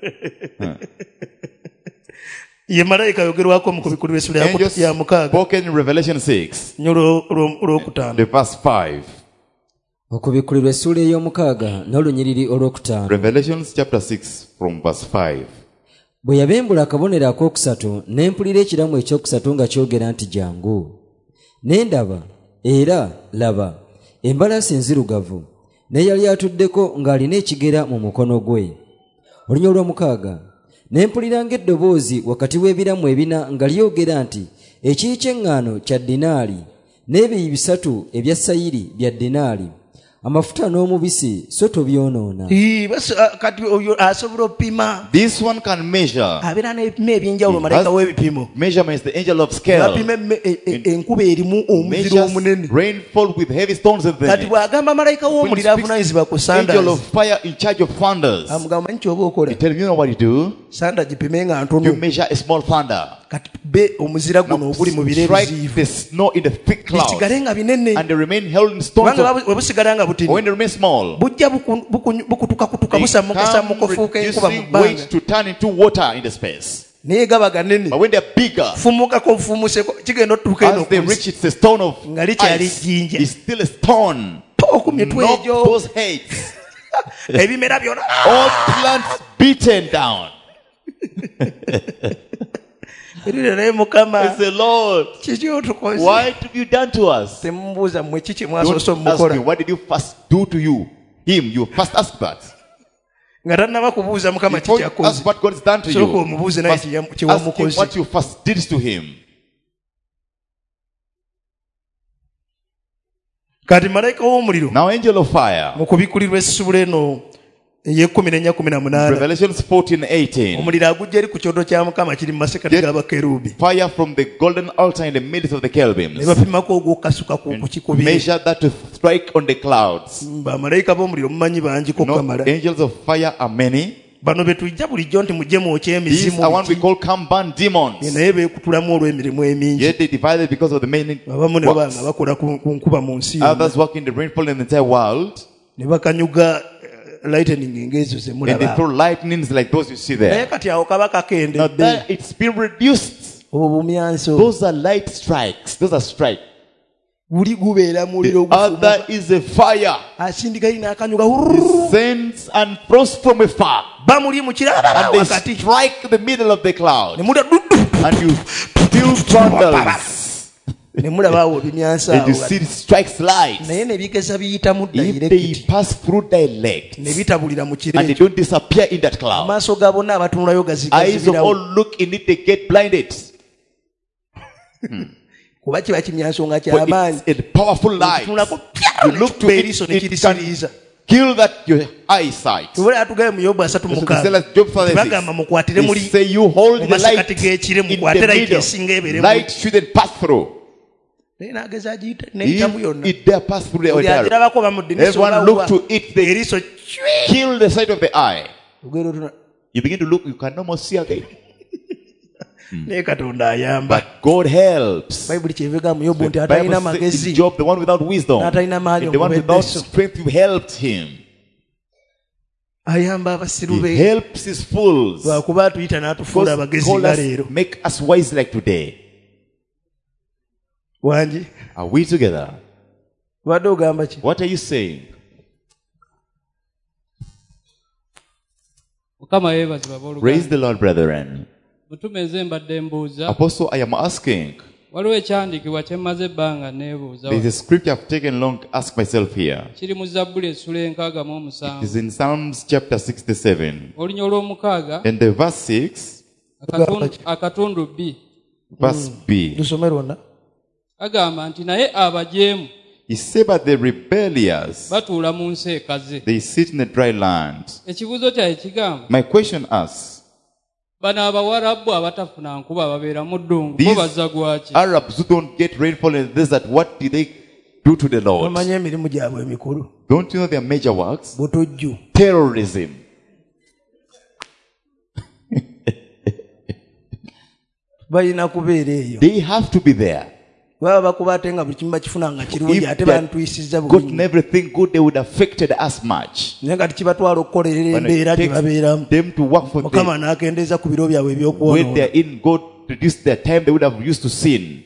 ye malayika ayogerwako mu kubikulirwa essula ya Angels ya mukaaga spoken in Revelation 6, nnyo olwokutaano the verse 5. okubikulirwa essula ey'omukaaga n'olunyiriri olwokutaano Revelation chapter 6 from verse 5. bwe yabembula akabonero akookusatu ne mpulira ekiramu ekyokusatu nga kyogera nti jangu ne ndaba era laba embalaasi enzirugavu n'eyali atuddeko ng'alina ekigera mu mukono gwe olunya olw'omukaaga ne mpulira ng'eddoboozi wakati w'ebiramu ebina nga lyogera nti ekiri ky'eŋŋaano kya ddinaali n'ebiyi 3 ebya sayiri bya ddinaali amafuta n'omubisi so tobyonoona kati oyo asobola opima This one can measure. abeera n'ebipimo eby'enjawulo He malayika has w'ebipimo measurements, the angel of scale. bapima enkuba erimu omuziro Measures omunene rainfall with heavy stones in kati them. bw'agamba malayika w'omuliro avunanyizibwa ku Angel sandazi of fire in charge of thunders. amugamba manyi kyoba okola You tell me, you know what you do? sanda gipime nga You ntono measure a small thunder. kati be omuzira guno oguli mu bire Strike ebiziivu the snow in the thick clouds. bisigale nga binene And they remain held in stones. kubanga bwe busigala nga Or butini when they remain small, bujja bukutukakutuka they busamukasamuka enkuba mu reducing bbanga weight to turn into water in the space. naye gaba ganene But when they're bigger, fumukako bufumuseko kigenda otutuka eno as they reach, it's a stone of nga likyali ice. jjinja It's still a stone. ku mitwe Knock egyo those heads. ebimera byonna All plants beaten down. erire naye mukama It's the Lord. kiki otukoze What have you done to us? temubuuza mmwe kiki Don't mwasoose ask me, omukola what did you first do to you? Him, you first ask that. nga tannaba kubuuza mukama Before you kikyakoze ask what God has done to sooka you, omubuuze naye first ask him kyewamukoze what you first did to him. kati malayika w'omuliro Now, angel of fire, mu kubikulirwa essula eno 14:18 Revelations 14:18. omuliro agujja eri ku kyoto kya Mukama kiri mu masekati g'abakerubi Fire from the golden altar in the midst of the ne cherubims. bapimako ogwokasuka ku kukikubye Measure that to strike on the clouds. bamalayika b'omuliro mumanyi bangi No, kokamala angels of fire are many. bano betujja bulijjo nti mujje mwokya These emizimu are one we call come burn demons. naye beekutulamu olw'emirimu emingi Yet they divided because of the many abamu ne baba nga works. bakola ku nkuba mu nsi yonna. Others work in the rainfall in the entire world. ne bakanyuga lightning ng'ezo ze And they mulaba throw lightnings like those you see naye there. kati awo kaba Now kakendedde that it's been reduced. obwo bumyanso Those are light strikes. Those are strikes. guli gubeera muliro The other is a fire. asindika ina akanyuga It sends and throws from afar. bamuli mu kiraba And they wakati strike the middle of the cloud. ne mulya And you feel thunders. ne mulaba awo ebimyanso And you awo see it strikes light. naye ne bigeza biyita mu If they direct pass through direct ne bitabulira mu kiro and they ekyo don't disappear in that cloud, amaaso ga bonna abatunulayo eyes of all gazigazibirawo look in it, they get blinded. kuba kiba kimyanso nga For kyamaanyi it's a powerful light. tunulako You look to eriiso ne it, it can kirisiriiza kill that your eyesight. tubule atugaye mu yobu 3:6 Job 36. bagamba mukwatire They muli say you hold mu the light masekati g'ekire in mukwate the layiti esinga middle. ebeere Light shouldn't pass through. naye n'ageza agiyita neyitamu If yonna it dare pass through the buli entire, agirabako bamuddinisa everyone look to it, they eriiso kill the sight of the eye. ogera otuna You begin to look, you can almost see again. naye katonda ayamba But God helps. bayibuli kyevega mu yobu nti The atalina Bible says magezi in Job, the one without wisdom, n'atalina maanyi and the one okubedda without esso strength, you helped him. ayamba abasiru He be helps his fools. lwakuba atuyita n'atufuula Because abagezi call nga us, leero make us wise like today. wangi Are we together? obadde ogamba ki What are you saying? mukama yeebazibwa Praise abooluganda the Lord, brethren. mutumeeze mbadde mbuuza Apostle, I am asking. waliwo ekyandiikibwa kye mmaze ebbanga neebuuza There is a scripture I've taken long to ask myself here. kiri mu zabbuli essula It is 67 in Psalms chapter 67. olunya olw'omukaaga And the verse 6, akatundu b verse B. lusome lwonna agamba nti naye abajeemu He said, but the rebellious, batuula mu nsi ekaze they sit in the dry land. ekibuuzo kyaye kigamba My question asks, bano abawarabu abatafuna nkuba babeera mu ddungu These bo bazza gwaki Arabs who don't get rainfall in the desert, what did they do to the Lord? omanyi emirimu gyabwe emikulu Don't you know their major works? butujju Terrorism. balina kubeera eyo They have to be there. baba bakuba ate nga buli kimu bakifuna nga kirungi If ate they bantuyisiza had gotten bulungi everything good, they would have affected us much. naye nga tekibatwala okukolerera When embeera it gye takes babeeramu them to work for mukama them, n'akendeeza ku biro byabwe when ebyokwonoona they're in, God reduce their time they would have used to sin.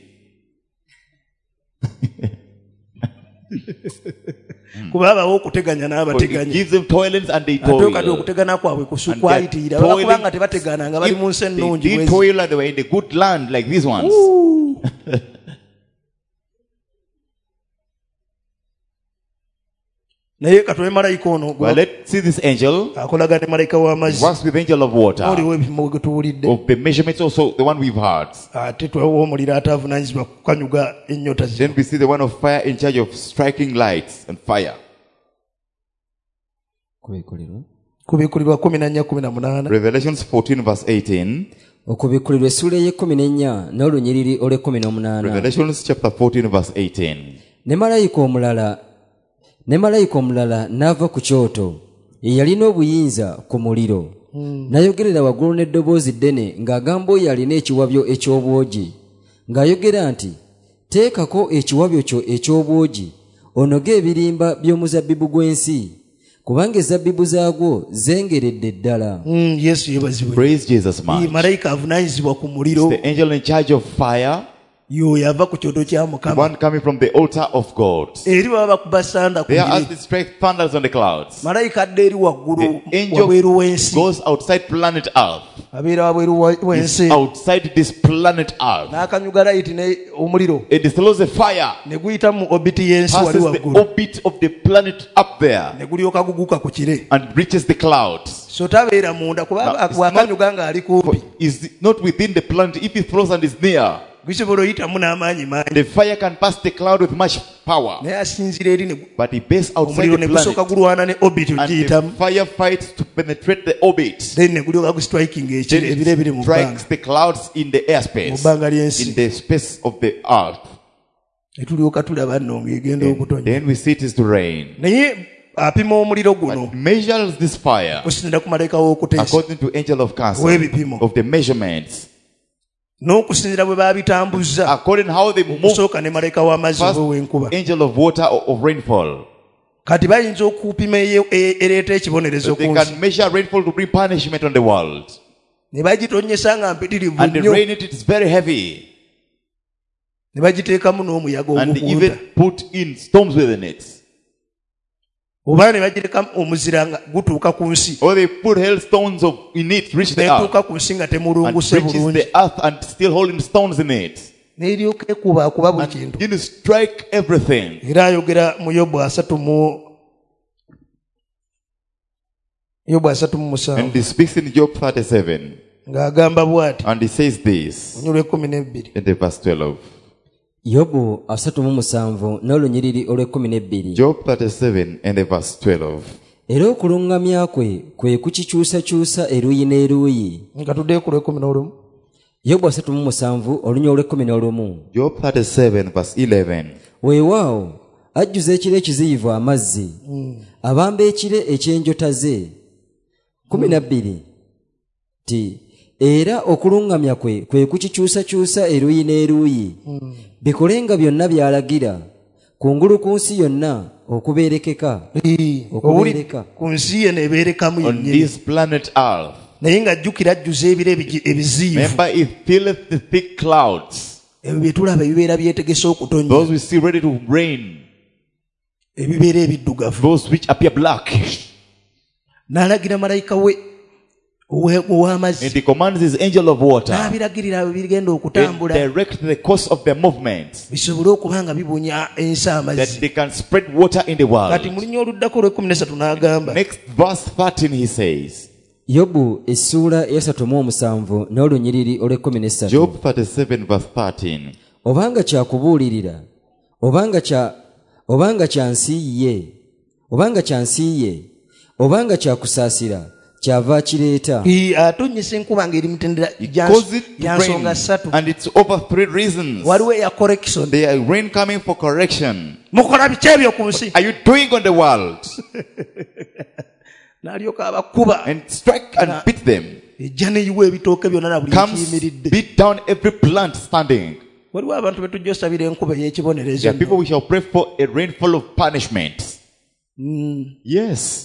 kuba abawo okuteganya But it n'abateganya gives them toilets and they ate okati toil. okutegana kwabwe And they're kwayitiira toiling. bakubanga tebategana nga bali mu nsi If ennungi they did bwezi. toil and they were in the good land like these ones. naye katole malayika ono Well, let's see this angel. akolaga ne malayika w'amazzi Works with the angel of water. oliwo ebipimo bwe tuwulidde Of the measurements also, the one we've heard. ate twewa omuliro ate avunaanyizibwa kukanyuga ennyota Then zino we see the one of fire in charge of striking lights and fire. kubikkulirwa 14:18 Revelations 14 verse 18. okubikkulirwa essula ey'e14 n'olunyiriri olw'e18 Revelations chapter 14 verse 18. ne malayika omulala n'ava ku kyoto eyalina obuyinza ku muliro n'ayogerera waggulu n'eddoboozi ddene ng'agamba oyo alina ekiwabyo eky'obwogi ng'ayogera nti teekako ekiwabyo kyo eky'obwogi onoge ebirimba by'omuzabbibu gw'ensi kubanga ezabbibu zaagwo zengeredde ddala. yesu yeebazibwe Praise Jesus, Ye man. malayika avunaanyizibwa ku muliro The angel in charge of fire, yoyo ava ku kyoto kya the mukama one coming from the altar of God. eri baba bakuba sanda ku They are as muliro the strike thunders on the clouds. malayika adda eri waggulu The angel wabweru w'ensi goes outside planet Earth. abeera wabweru w'ensi Outside this planet Earth. n'akanyuga layiti ne omuliro It discloses the fire. ne guyita mu obiti y'ensi wali Passes the waggulu orbit of the planet up there ne gulyoka guguka ku kire and reaches the clouds. so tabeera munda kuba Now, it's bwakanyuga ng'ali kumpi Is not within the planet. If it throws and is near, bisobola oyitamu n'amaanyi mangi The fire can pass the cloud with much power. naye asinzira eri But it bursts outside omuliro the ne gusooka planet. gulwana ne orbit And the ogiyitamu fire fights to penetrate the orbit. then ne gulyoka gustriking Then ebire ebiri mu it strikes bbanga the clouds in the mu airspace, bbanga ly'ensi in the space of the earth. ne tulyoka tulaba nno ng'egenda okutonya Then we see it is to rain. naye apima omuliro guno But measures this fire okusinzira ku malayika w'okuteesa according to angel of counsel, w'ebipimo of the measurements, n'okusinzira bwe baabitambuza according how they move. okusooka ne malayika w'amazzi First, oba w'enkuba angel of water or of rainfall. kati bayinza okupima ereeta ekibonerezo They ku nsi can measure rainfall to bring punishment on the world. ne bagitonyesa nga mpitirivu And the nnyo rain it is very heavy. ne bagiteekamu n'omuyaga And ogukunta even put in storms within it. oba ne bagirekamu omuzira nga gutuuka ku nsi Or they put hailstones in it, reach the earth. netuuka ku nsi nga And temulunguse reaches bulungi the earth and still holding stones in it. n'eryoka ekuba buli kintu And you strike everything. era ayogera mu yobu 3:7 And he speaks in Job 37. ng'agamba bw'ati And he says this onyolwa 12 in the verse 12. yobu 37 n'olunyiriri olw'12. Job 37 and the verse 12. era okuluŋŋamya kwe kukikyusakyusa eruuyi n'eruuyi. nga tuddeyo ku lw'11 yobu 37 olunya olw'11. Job 37 verse 11. weewaawo ajjuza ekire ekiziyivu amazzi abamba ekire ekyenjota ze. 12 ti era okuluŋŋamya kwe kukikyusakyusa eruuyi n'eruuyi bikolenga byonna by'alagira kungulu ku nsi yonna okubeerekeka. okubeereka ku nsi ye neebeerekamu On yennyini this planet earth. naye ng'ajjukira ajjuza ebire ebiziyivu Remember, it filleth the thick clouds. ebyo bye tulaba ebibeera byetegese okutonya Those we see ready to rain. ebibeera ebiddugavu Those which appear black. n'alagira malayika we And ow'amazzi he commands his angel of water. n'abiragirira bwe bigenda And okutambula direct the course of their movement. bisobole okuba nga bibunya ensi That amazzi they can spread water in the kati world. mu linnya oluddako olw'13 n'agamba Next verse 13 he says. yobu essuula ya 37 n'olunyiriri olw'13. Job 37 verse 13. obanga kyakubuulirira obanga kyansiiye obanga kyakusaasira kyava kireeta. atonyesa enkuba ng'eri mitendera Cause it to yansonga rain. 3 And it's over 3 reasons. waliwo eya correction There are rain coming for correction. mukola biki ebyo ku nsi Are you doing on the world? n'alyoka abakuba And strike and beat them. ejja neyiwa ebitooke byonna na buli Comes, ekiyimiridde beat down every plant standing. waliwo abantu be tujja osabira enkuba ey'ekibonerezo There are people we shall pray for a rainfall of punishment. Yes.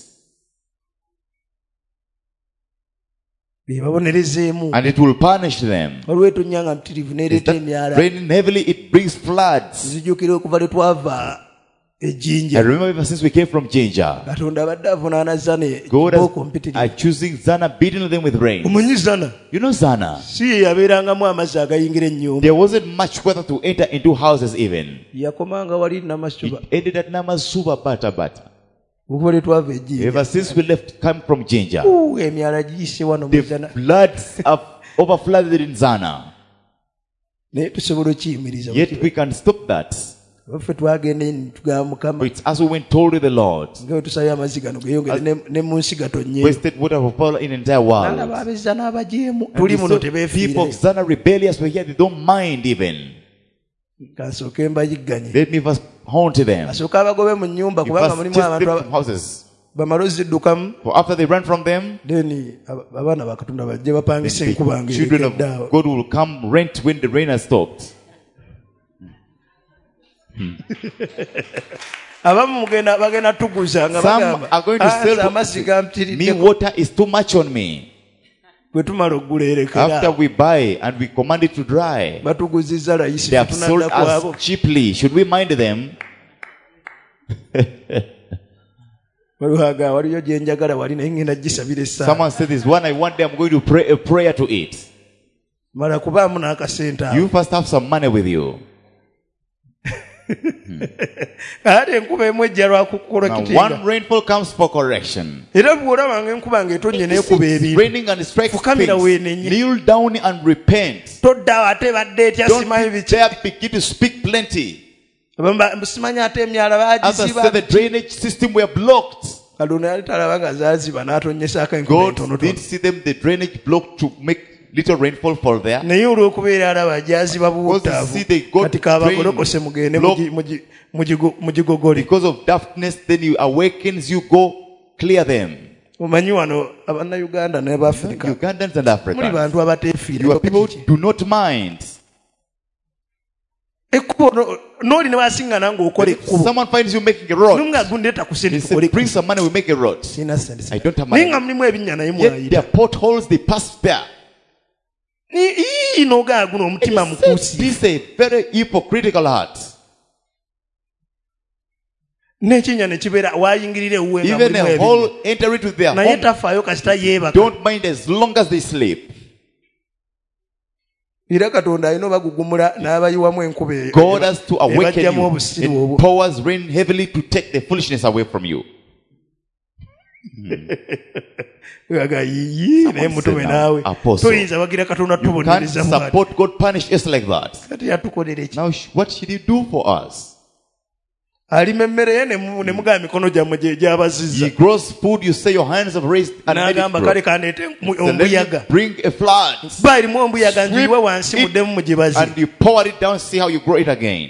bebabonerezeemu And it will punish them. waliwo etonnya nga mpitirivu Is n'ereeta that emyala raining heavily, it brings floods. zijjukira okuva lwe twava I ejjinja remember ever since we came from Jinja, katonda abadde avunaana zana God booko are mpitirivu choosing Zana, beating them with rain. omunyi zana You know Zana, si ye yabeerangamu amazzi agayingira ennyumba there wasn't much weather to enter into houses even. yakomanga wali namasuba It ended at Namasuba Bata. okuva lwe twava ejjinja Ever since we left, come from Jinja, emyala giyise wano the mu zana floods have overflooded in Zana. naye tusobola okiyimiriza Yet we can stop that. baffe twagenda tugamba mukama But it's as we went told with the Lord, nga bwe tusabye amazzi gano geyongere ne mu nsi gatonye wasted water will fall in the entire world. nalaba abezza n'abajeemu And tuli we muno saw people tebeefiire of Zana rebellious were here, they don't mind even. kansooke mbayigganye Let me first haunt them. asooke abagobe mu nnyumba You kubanga first mulimu chase abantu them from houses. bamale oziddukamu For after they run from them, then abaana bakatonda bajje bapangisa then enkuba the children of ng'erekedde awo God will come rent when the rain has stopped. abamu bagenda tuguza nga Some are going to amazzi sell me gampitiridde water is too much on me. bwe tumala oggula After erekera we buy and we command it to dry, batuguzizza layisi they have sold tunadda kwabo us cheaply. Should we mind them? waliyo gye njagala wali naye ngenda gisabira essaawa Someone said this one, I want them, I'm going to pray a prayer to it. mala kubaamu n'akasente awo You first have some money with you. ate enkuba emu ejja Now, lwakukolekitinga one rainfall comes for correction. era bw'olabanga enkuba ng'etonye n'ekuba It's ebintu raining and it strikes fukamira things. weenenye Kneel down and repent. toddawo ate badde etya Don't simanyi be biki there, begin to speak plenty. simanyi ate emyala As I bagiziba said, the drainage system were blocked. katonda yali talaba nga zaaziba n'atonyesaako enkuba God entonotono didn't see them, the drainage blocked to make little rainfall fall there. naye olw'okubeera alaba gyaziba Because you see they got kati kaabagolokose mugende mu gigogoli Because of darkness, then he awakens you, go clear them. omanyi wano abannayuganda n'abaafirika Ugandans and muli Africans. bantu abateefiire You are people who do not mind. ekkubo n'oli ne basiŋŋana ng'okola ekkubo Someone finds you making a road. numu ng'agundeeta ku He sente said, tukole bring some money, we make a road. sina sente I don't have naye money. nga mulimu ebinnya naye Yet there mwayita are potholes, they pass there. n'ogaa guno omutima mukuusi This is a very hypocritical heart. n'ekinnya ne kibeera waayingirira ewuwe nga Even mulimu a ebinnya whole enter into their naye home. tafaayo kasita yeebaka Don't mind as long as they sleep. era katonda alina obagugumula n'abayiwamu enkuba God has to awaken ebajjamu you obusiru and obwo powers rain heavily to take the foolishness away from you. aga yiyi naye mutume said, naawe Apostle, toyinza wagira katonda You can't tubonereza mu support God, punish us like that. kati yatukolera eki Now, what should He do for us? alima emmere ye ne mugaba mikono gyammwe gye gyabazizza He grows food, you say your hands have raised and made it n'agamba grow. kale kandeete Then ombuyaga you bring a flood ba erimu ombuyaga njiwe wansi Sweep muddemu mugibazi and you pour it down, see how you grow it again.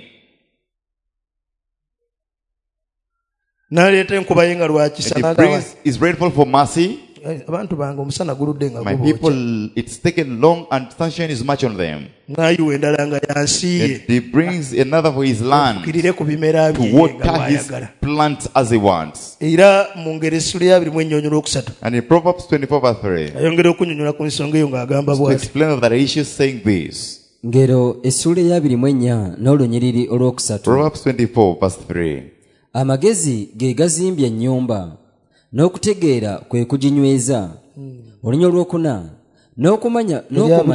n'aleeta enkuba ye nga lwakisa And He brings His rainfall for mercy. abantu bange omusana guludde nga My gubookya people, it's taken long and sunshine is much on them. n'ayiwa endala nga yansiiye And He brings another for His land kirire ku bimera to bye nga water His bw'ayagala plants as He wants. era mu ngero essula ya 24:3 And in Proverbs 24:3, ayongera okunyonyola ku nsonga eyo ng'agamba to bw'ati explain of that issue, saying this. ngero essula eya 24 n'olunyiriri olwokusatu Proverbs 24:3. amagezi ge gazimbye ennyumba n'okutegeera kwe kuginyweza olunya olwokuna n'okumanya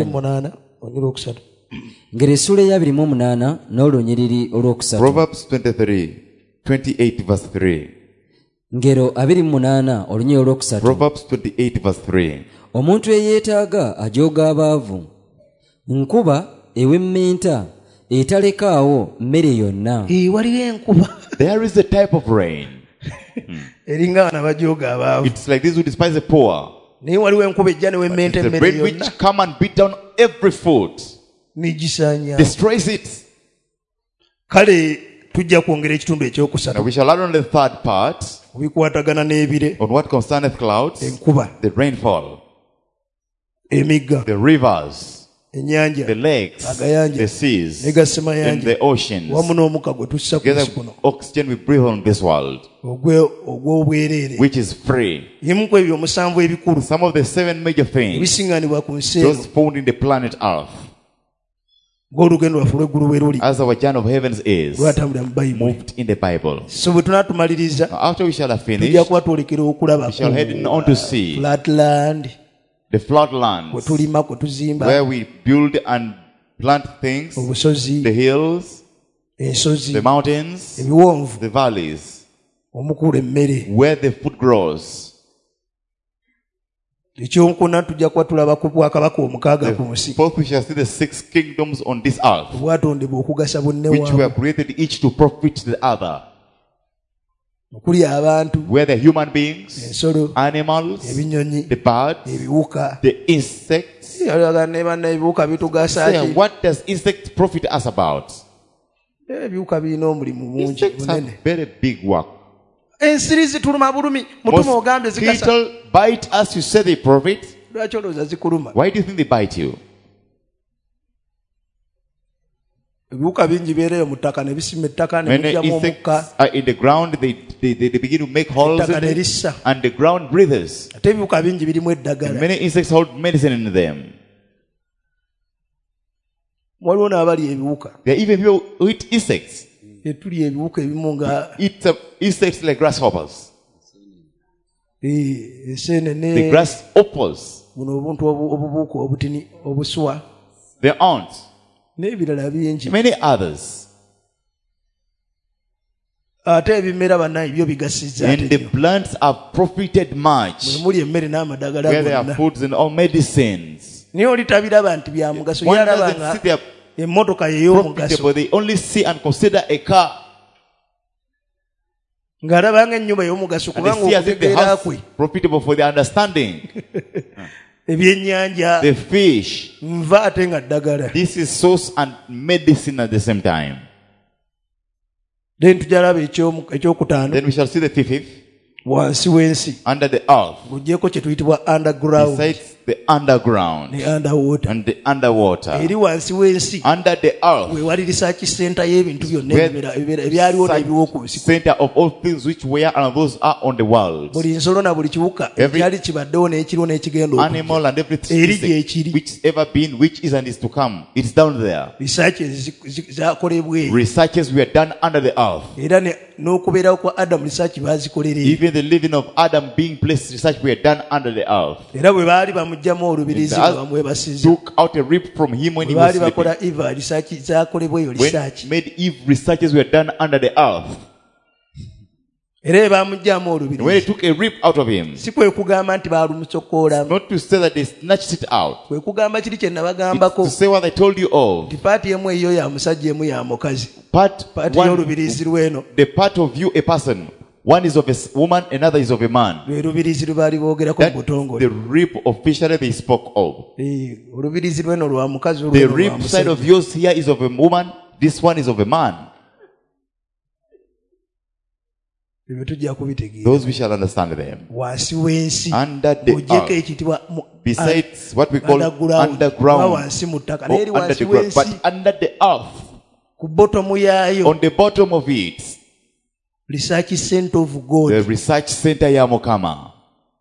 ngero essula eya 28 n'olunyiriri olwokusatu Proverbs 23:28:3. ngero 28 olunyiriri olwokusatu Proverbs 28:3. omuntu eyeetaaga ajooga abaavu nkuba ewemmenta etalekaawo mmere yonna waliwo enkuba There is a type of rain. eringa bana bajooga abaavu It's like this who despise the poor. naye waliwo enkuba ejja newemmenta It's a emmere rain yonna which come and beat down every foot, nigisaanya destroys it. kale tujja kwongera ekitundu Now ekyokusatu we shall add on the third part ku bikwatagana n'ebire on what concerneth clouds, enkuba the rainfall, emigga the rivers, ennyanja the lakes, agayanja the seas, ne gasemayanja and the oceans. wamu n'omukka gwe tussa ku Together nsi kuno with oxygen we breathe on this world, ogw'obwereere which is free. ebimu ku ebyo omusanvu ebikulu Some of the 7 major things, ebisiŋŋanibwa ku nsi eno those found in the planet Earth, ng'olugendo lwaffe lw'eggulu bwe luli as our journey of heavens is, lwatambula mu bayibuli moved in the Bible. so bwe tunatumaliriza Now, after we shall have tujja finished, kuba twolekera okulaba we shall head on to see flatland the kwe floodlands, tulima kwe tuzimba where we build and plant things, obusozi the hills, ensozi the mountains, ebiwonvu the valleys, omukula emmere where the food grows. ekyonkuna tujja kuba tulaba ku bwakabaka omukaaga ku nsi Fourth, we shall see the 6 kingdoms on this earth, bwatondebwa okugasa bunne which were waamu created each to profit the other, okuli abantu where the human beings, ensolo animals, ebinyonyi the birds, ebiwuka the insects. ne banna ebiwuka bitugasa Say, ki what does insects profit us about? ebiwuka birina omulimu mungi Insects have munene very big work. ensiri zituluma bulumi mutuma ogambye zigasa Mosquitoes bite us, you say they profit. lwaki olowooza zikuluma Why do you think they bite you? ebiwuka bingi bibeerayo mu ttaka ne bisima ettaka ne When the mujjamu omukka insects are in the ground, they begin to make holes ettaka in ne it, lissa and the ground breathes. ate ebiwuka bingi birimu And eddagala many insects hold medicine in them. waliwo n'abali ebiwuka There are even people who eat insects. etuli ebiwuka ebimu nga Eat some insects like grasshoppers. The enseenene grasshoppers, buno obuntu obubuuka obutini obuswa the ants, n'ebirala bingi many others. ate ebimera bannaye byo bigasizza And the plants have profited much. muli emmere n'amadagala Where there are gonna foods and all medicines. naye oli tabiraba nti bya mugaso One yalaba doesn't nga see they are emmotoka y'ey'omugaso profitable. They only see and consider a car. ng'alaba ng'ennyumba y'omugaso And they kubanga see as if the okutegeera house kwe profitable for their understanding. ebyennyanja The fish. nva ate nga ddagala This is source and medicine at the same time. then tujalaba ekyokutaano Then we shall see the fifth wansi w'ensi under the earth. ng'oggyeko kye tuyitibwa underground Besides the underground ne underwater and the underwater. eri wansi w'ensi Under the earth. we wali research center y'ebintu byonna Where ebyaliwo n'ebiwo ku nsi center of all things which were and those are on the world. buli nsolo na buli kiwuka Every ekyali kibaddewo n'ekiriwo n'ekigenda Animal and everything Eri gyekiri. which has ever been, which is and is to come. It's down there. research zakolebwa eyo Researches were done under the earth. era n'okubeerawo kwa adamu research bazikolera eyo Even the living of Adam being placed, research were done under the earth. era bwe baali bamuggyamu olubirizi And nga bamwebasiza Took out a rip from him when bwe he was baali sleeping. bakola eva research zakolebwa eyo When research made Eve, researches were done under the earth. era bwe bamuggyamu And when they olubirizi took a rip out of him, si kwe kugamba nti baalumusokoolamu not to say that they snatched it out, kwe kugamba kiri kye it's nabagambako to say what I told you of. ti paati emu eyo ya musajja emu ya mukazi Part paati one, y'olubirizi lweno the part of you, a person. One is of a woman, another is of a man. lwe lubirizi lwe baali boogerako mu That's butongole the rib officially they spoke of. olubirizi lweno lwa mukazi The olweno lwa rib side musajja of yours here is of a woman. This one is of a man. ebyo tujja kubitegeera Those we shall understand them. wansi w'ensi Under the ogyeko earth. ekiyitibwa Besides what we call oba underground. wansi mu ttaka Or naye eri under wansi the ground. w'ensi But under the earth, ku botomu yaayo on the bottom of it, research center of the god research center ya Mukama.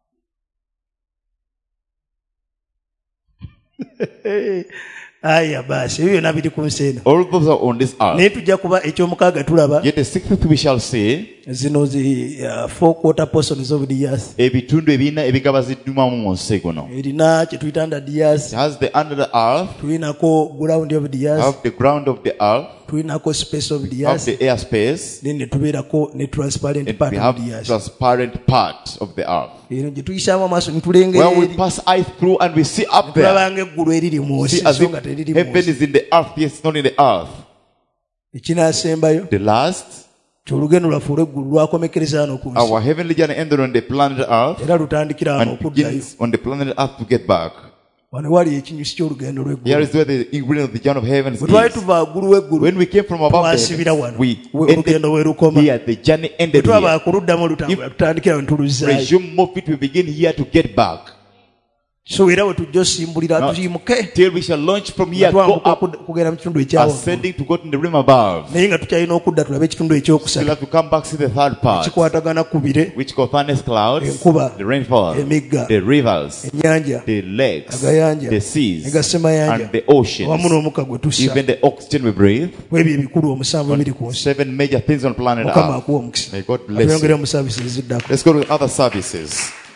aya baasi ebyo byonna biri ku nsi eno All those are on this naye earth. tujja kuba ekyomukaaga tulaba Yet the sixth we shall see, zino zi 4/4 portions of the earth ebitundu ebina ebigabaziddwamu mu nsi guno. erina kye tuyita under the earth It has the under the earth, tulinako ground of the earth have the ground of the earth, tulinako space of the have earth the airspace, then netubeerako ne transparent and part we of have the earth transparent part of the earth. eno gye tuyisaamu amaaso netulengera Where we eri pass eyes through and we see up there. tulabanga eggulu eriri mu nsi See as so if nga teriri mu heaven nsi is in the earth, yes, not in the earth. ekinaasembayo The last, kyolugendo lwaffe olw'eggulu lwakomekereza hano ku nsi our heavenly journey ended on the planet earth era lutandikira hano and okuddayo begins on the planet earth to get back. wano wali ekinyusi ky'olugendo Here lw'eggulu is where the ingredient of the journey of heaven bwe twali is. tuva waggulu w'eggulu When we came from above the twasibira heavens, wano we olugendo we ended lukoma here. The journey bwe ended twaba here. kuluddamu olutambula tutandikira we ntuluzzaayo Resume move it, we begin here to get back. so era we tujja osimbulira Now, tuyimuke till we shall launch from here, nga go twambuka up, kugenda mu kitundu ekyawaggulu ascending to go to the rim above. naye nga tukyalina okudda tulabe ekitundu We'll ekyokusatu have to come back to the third part, kikwatagana ku bire which concerns clouds, Enkuba, the rainfall, emigga, the rivers, ennyanja the lakes, agayanja the seas, agasemayanja and the oceans, awamu n'omukka gwe tussa even the oxygen we breathe. ebyo ebikulu omusanvu ebiri ku nsi 7 major things on planet mukama Earth. akuwa omukisa May God bless atwongere you. mu saavisi eziddako Let's go to other services.